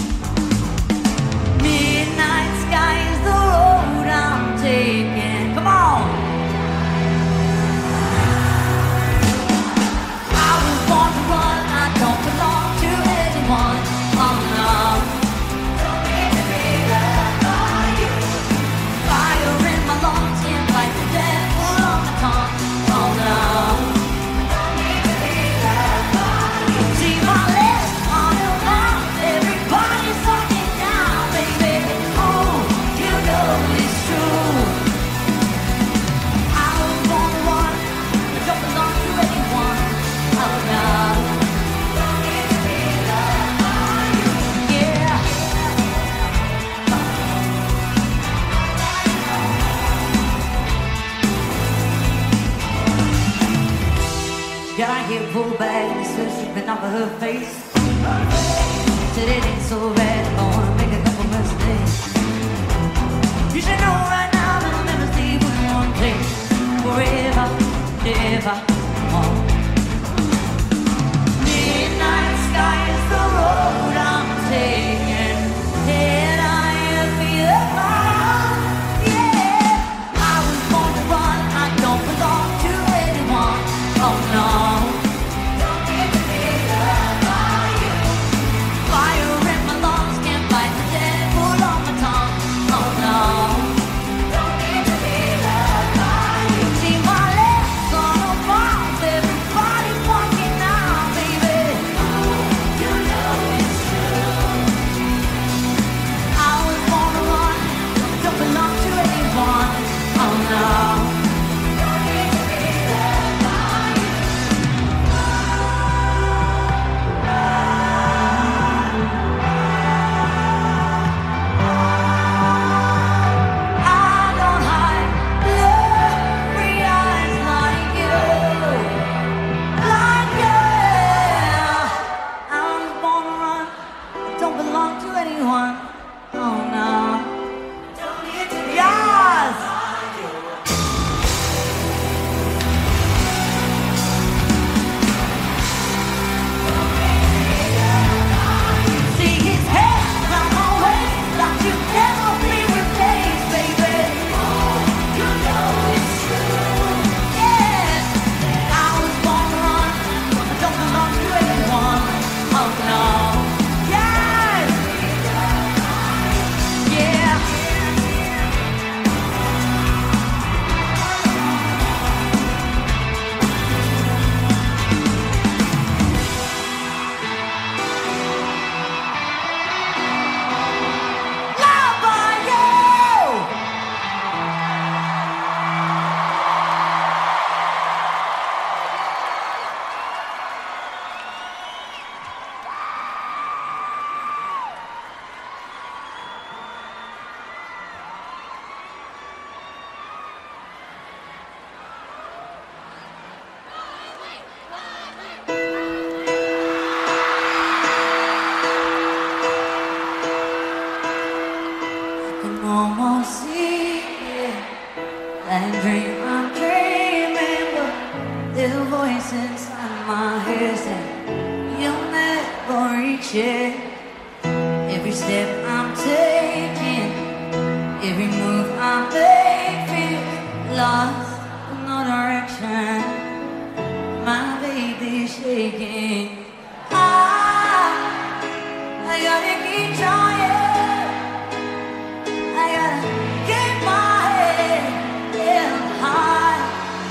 Midnight sky is the road I'm taking. Come on. I was born to run, I don't belong to anyone. Oh no. Don't need to be loved by you. Fire in my lungs, can't fight the devil on my tongue. Oh no. Don't need to be loved by you. See my lips on your mouth, everybody's talking down, baby. Oh, you know it's true. I was born to run, I don't belong to anyone. Oh no. Don't need to be loved by you. Yeah. Got her hair pulled back, sweat dripping off of her face. Said it ain't so bad, I wanna make a couple mistakes. You should know right now that I'll never stay in one place forever, never, come on. Midnight sky is the road I'm taking, and I am feeling. Yeah, I was born to run, I don't belong to anyone. Oh no. Don't need to be loved by you. Fire in my lungs, can't fight the devil on my tongue. Oh no. Don't need to be loved by you. See my legs on a box, everybody walking now, baby. Oh, you know it's true. I was born to run, don't belong to anyone. Oh no. Don't need to be loved by you. I don't hide blurry eyes like you, like you. I was born to run, I don't belong to anyone. Oh no. Don't need to be yours. See his head round my waist, like you never be replaced, baby. Oh, you know it's true. Yeah, I was born to run, I don't belong to anyone. Oh no. Yes. Yeah. Love by you. Can almost see it, that dream I'm dreaming, but there's a voice inside my head saying you'll never reach it. Every step I'm taking, every move I make feels lost with no direction. My baby's shaking. I gotta keep trying. I gotta keep my head held high.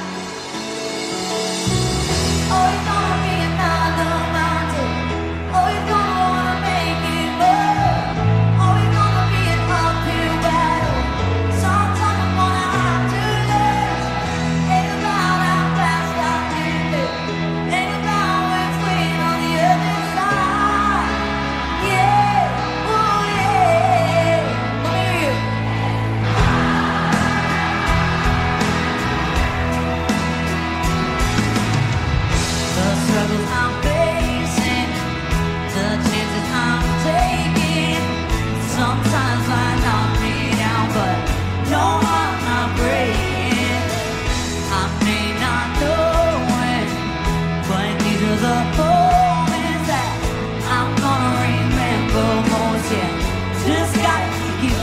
Oh, it's gonna be another mountain. Oh, it's gonna wanna make it move. Oh, it's gonna be an uphill battle. Sometimes I'm gonna have to lose. Ain't about how fast I do it. Ain't about which way I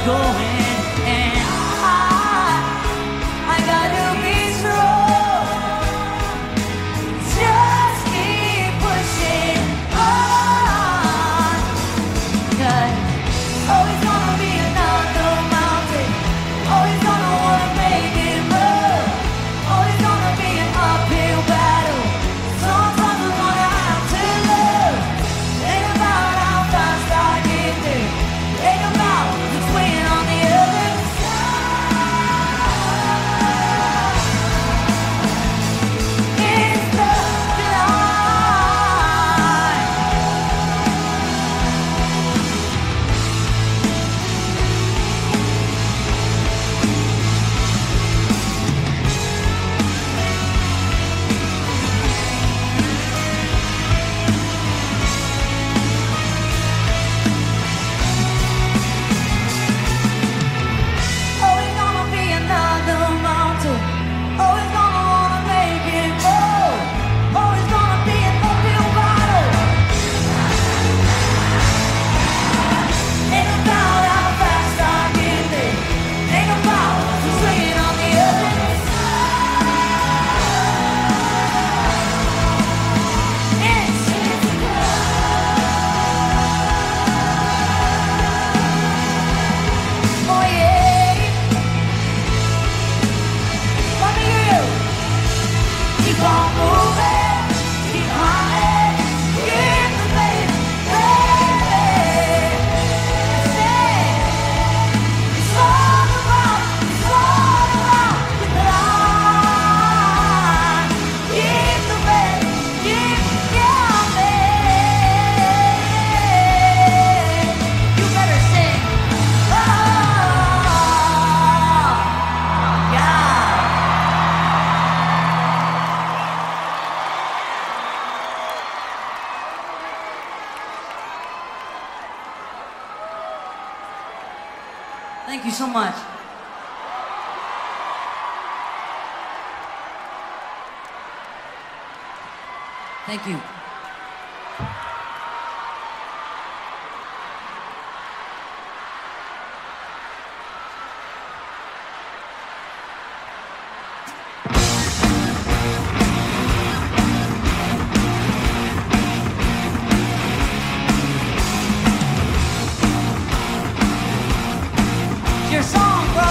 going. And I gotta be strong. Just keep pushing on. 'Cause always gonna be another mountain. Always gonna wanna make it move. Always gonna be an uphill battle. Sometimes I'm gonna have to lose. Ain't about how fast I get there. Ain't about the swing on the other side. It's the climb. Always gonna be another mountain. Always gonna wanna make it move. Always gonna be an uphill battle. Ain't about how fast I get there. Ain't about the swinging on the other side. It's oh yeah. Let me hear you. Keep on moving. Keep hunting. Keep the faith. It's all about the line. Keep the faith. Keep going. You better sing. Oh, yeah. Thank you so much. Thank you. It's your song, bro.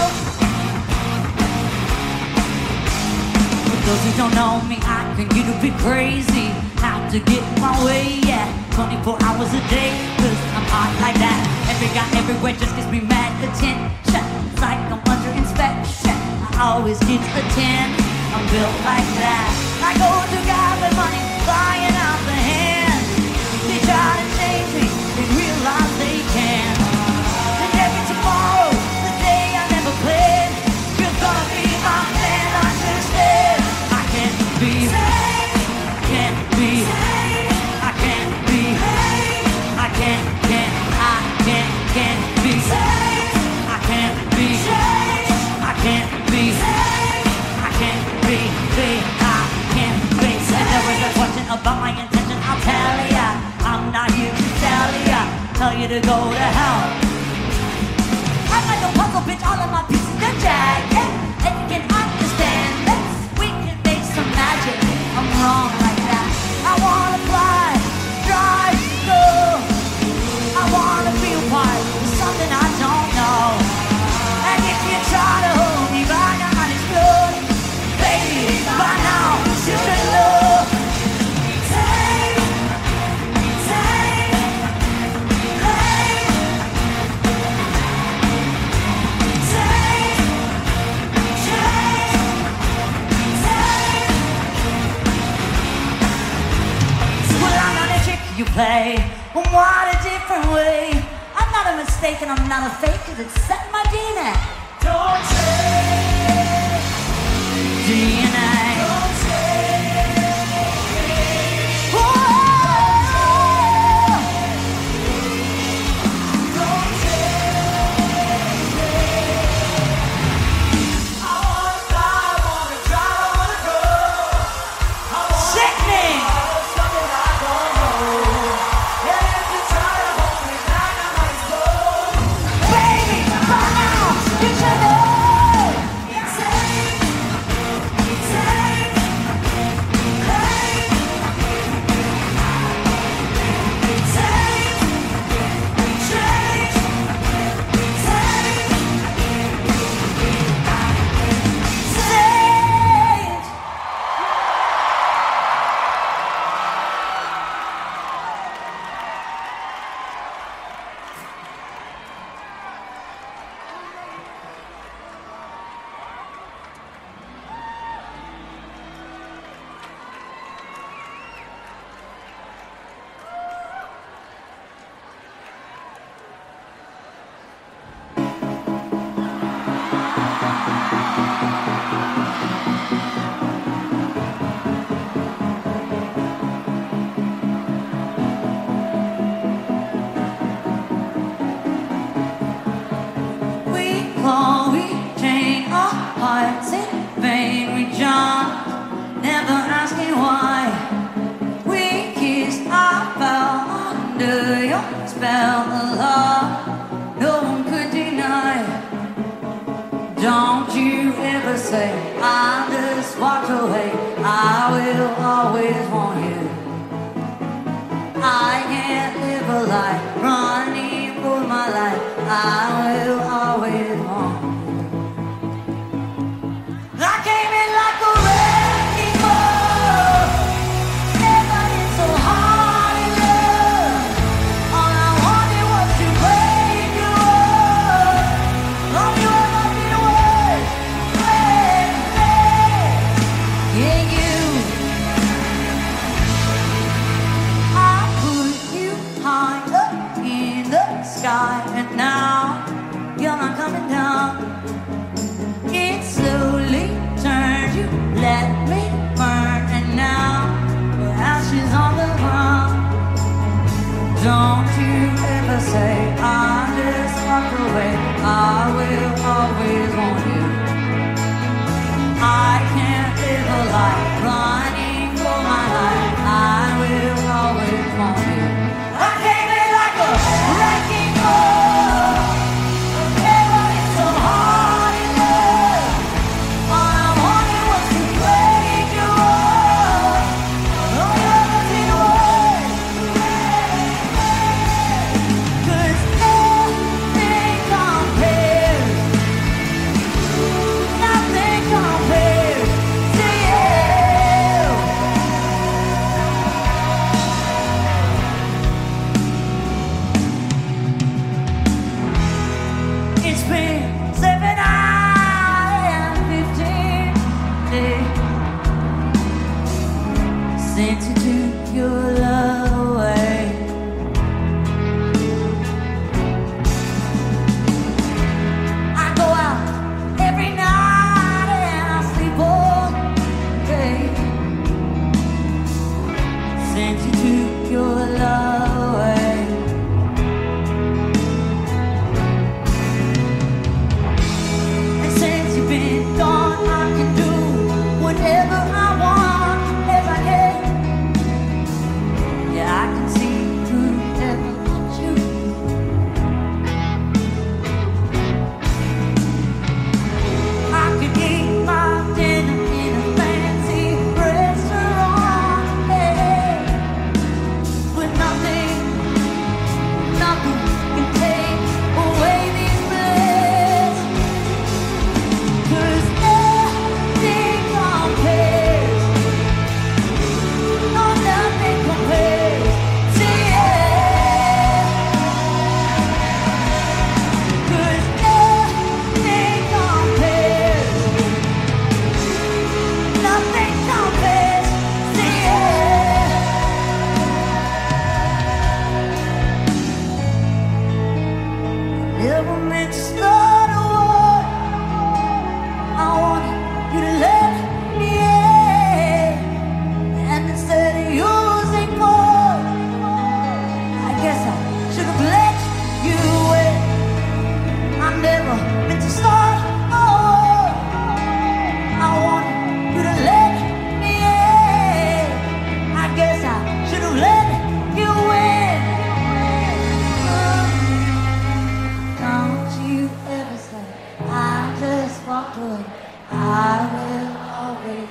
For those who don't know me, I can get a bit crazy. How to get my way, yeah. 24 hours a day, 'cause I'm hot like that. Every guy everywhere just gives me mad attention. It's like I'm under inspection. I always get a 10. I'm built like that. I go to God with money flying out the hand. They try to change me, they realize they can. And every tomorrow, the day I never played, you're gonna be my man, understand. I can't be, can't be, I can't be, I can't be, I can't be, I can't be, I can't be, I can't be. And there was a question about my intention, I'll tell ya. I'm not here to tell you to go to hell. I'm like a puzzle bitch, all of my pieces are jagged. And you can understand this, we can make some magic. I'm wrong like that. I wanna fly, drive, go. I wanna be a part of something I don't know. And if you try to hold me back, I'm good. Baby, by now, you should know. You play, what a different way. I'm not a mistake and I'm not a fake, 'cause it's set in my DNA. Don't say DNA. Don't say don't say I wanna fly, I wanna drive, I wanna go. Sickening. Baby, Don't you ever say I just walked away. I will always want you. I can't live a life running for my life. I will always want you. I came in like a wrecking ball. Never been so hard in love. All I wanted was to break you up. Love you ever been away. Yeah, you. I put you high up in the sky, and now you're not coming down. It slowly turned, you let me burn, and now your ashes on the ground. Don't you ever say I just walked away. I will always want you. I can't live a life running for my life. I will always want you. I came in like a wrecking ball. Never been so hard in love. All I wanted was to break you up. Don't you ever see the way. 'Cause nothing compares. Nothing compares to you. It's been 7 hours and 15 days since you took your love away. I go out every night and I sleep all day since you took your love away. And since you've been gone, I can do whatever I want, as I can. Yeah, I can see through every you. I could eat my dinner in a fancy restaurant, hey. But nothing can take away these bliss. 'Cause nothing compares. No, nothing compares to you. 'Cause nothing compares. Nothing compares to you. Never meant to start a war. I wanted you to let me in, and instead of using more, I guess I should have let you in. I never meant to start a war. I wanted you to let me in. I guess I should have let you in. Don't you ever say I just walked away. I will always.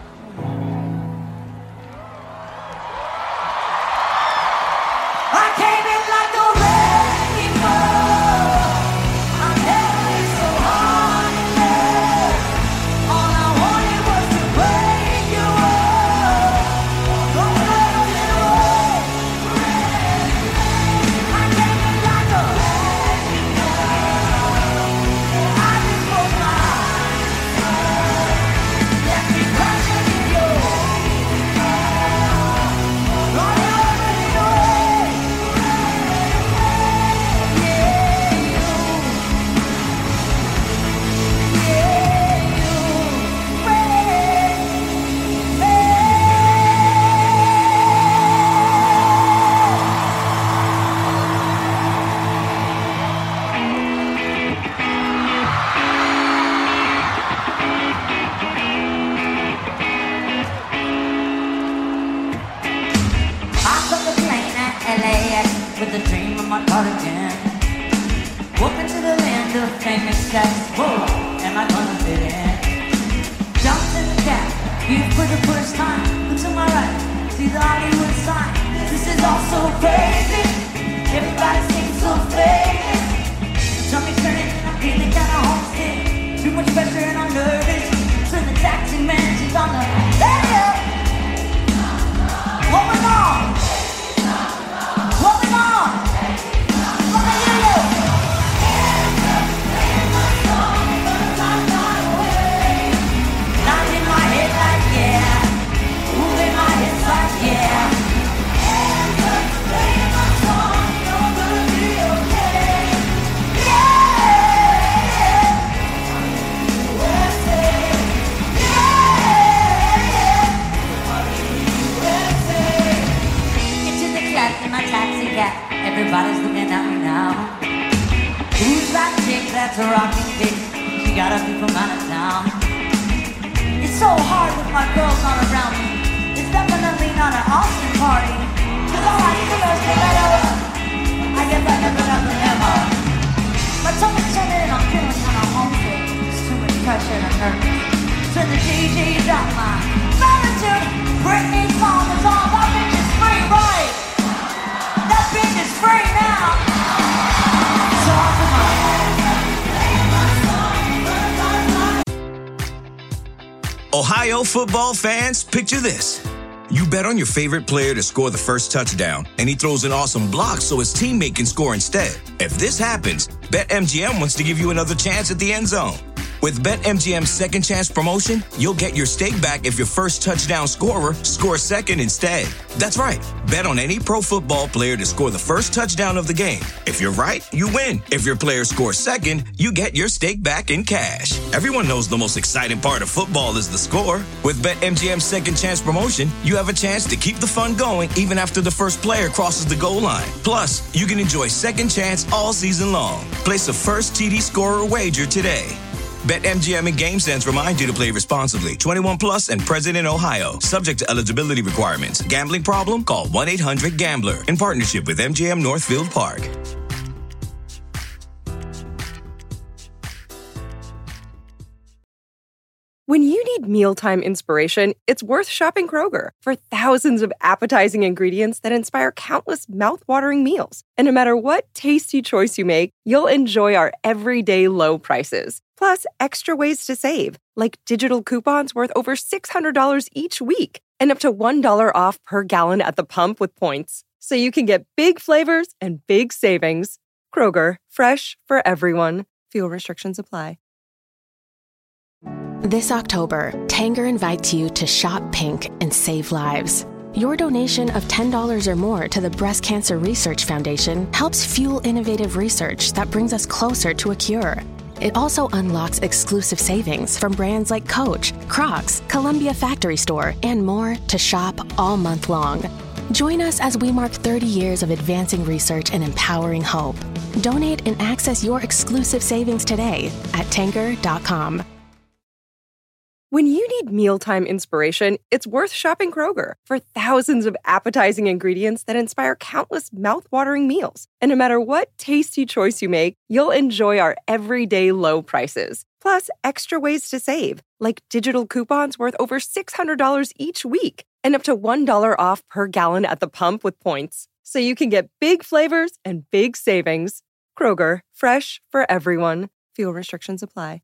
I came in like a wrecking ball. I never been so hard in love. All I wanted was to break you up. Don't ever get away. I came in like a wrecking ball. I just broke my heart. Left me see the Hollywood sign. This is all so crazy. Everybody seems so fake. Tummy's turning and I'm feeling kinda homesick. Too much pressure and I'm nervous. So the taxi man, she's on the radio. Moving on. Moving on. Let me hear you. Nodding my head like yeah. Moving my hips like yeah. Playing my song, you're gonna be okay. In my taxi cab, everybody's looking at me now. Who's that chick that's a rocking dick? She gotta be from out of town. It's so hard with my girls not around me. It's definitely not an Austin party. Cause all I do is get right over. I guess I never got the memo. My tummy's turning and I'm feeling kinda homesick. There's too much pressure and I'm nervous. Turn the DJ down my attitude. Britney song is all about bitches free, right? That bitch is free now. Talk Ohio football fans, picture this. You bet on your favorite player to score the first touchdown, and he throws an awesome block so his teammate can score instead. If this happens, BetMGM wants to give you another chance at the end zone. With BetMGM's second chance promotion, you'll get your stake back if your first touchdown scorer scores second instead. That's right. Bet on any pro football player to score the first touchdown of the game. If you're right, you win. If your player scores second, you get your stake back in cash. Everyone knows the most exciting part of football is the score. With BetMGM's second chance promotion, you have a chance to keep the fun going even after the first player crosses the goal line. Plus, you can enjoy second chance all season long. Place a first TD scorer wager today. BetMGM and GameSense remind you to play responsibly. 21 plus and present in Ohio. Subject to eligibility requirements. Gambling problem? Call 1-800-GAMBLER. In partnership with MGM Northfield Park. When you need mealtime inspiration, it's worth shopping Kroger. For thousands of appetizing ingredients that inspire countless mouth-watering meals. And no matter what tasty choice you make, you'll enjoy our everyday low prices. Plus, extra ways to save, like digital coupons worth over $600 each week and up to $1 off per gallon at the pump with points. So you can get big flavors and big savings. Kroger, fresh for everyone. Fuel restrictions apply. This October, Tanger invites you to shop pink and save lives. Your donation of $10 or more to the Breast Cancer Research Foundation helps fuel innovative research that brings us closer to a cure. It also unlocks exclusive savings from brands like Coach, Crocs, Columbia Factory Store, and more to shop all month long. Join us as we mark 30 years of advancing research and empowering hope. Donate and access your exclusive savings today at Tanger.com. When you need mealtime inspiration, it's worth shopping Kroger. For thousands of appetizing ingredients that inspire countless mouth-watering meals. And no matter what tasty choice you make, you'll enjoy our everyday low prices. Plus, extra ways to save, like digital coupons worth over $600 each week and up to $1 off per gallon at the pump with points. So you can get big flavors and big savings. Kroger, fresh for everyone. Fuel restrictions apply.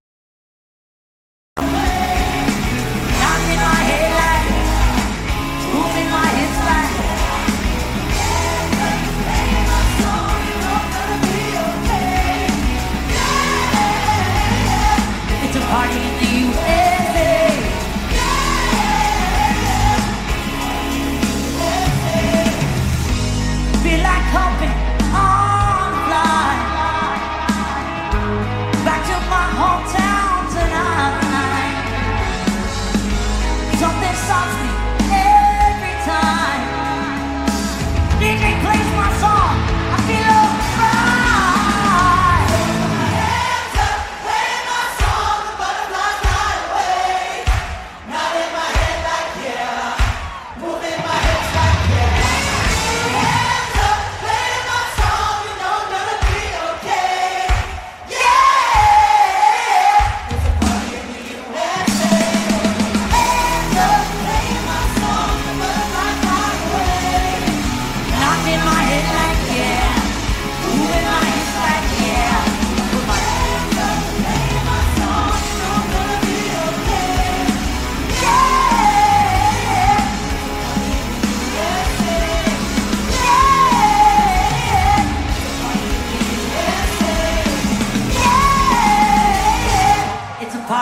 Party in the USA. Feel like hopping on a fly back to my hometown tonight. Something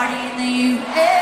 party in the U.S.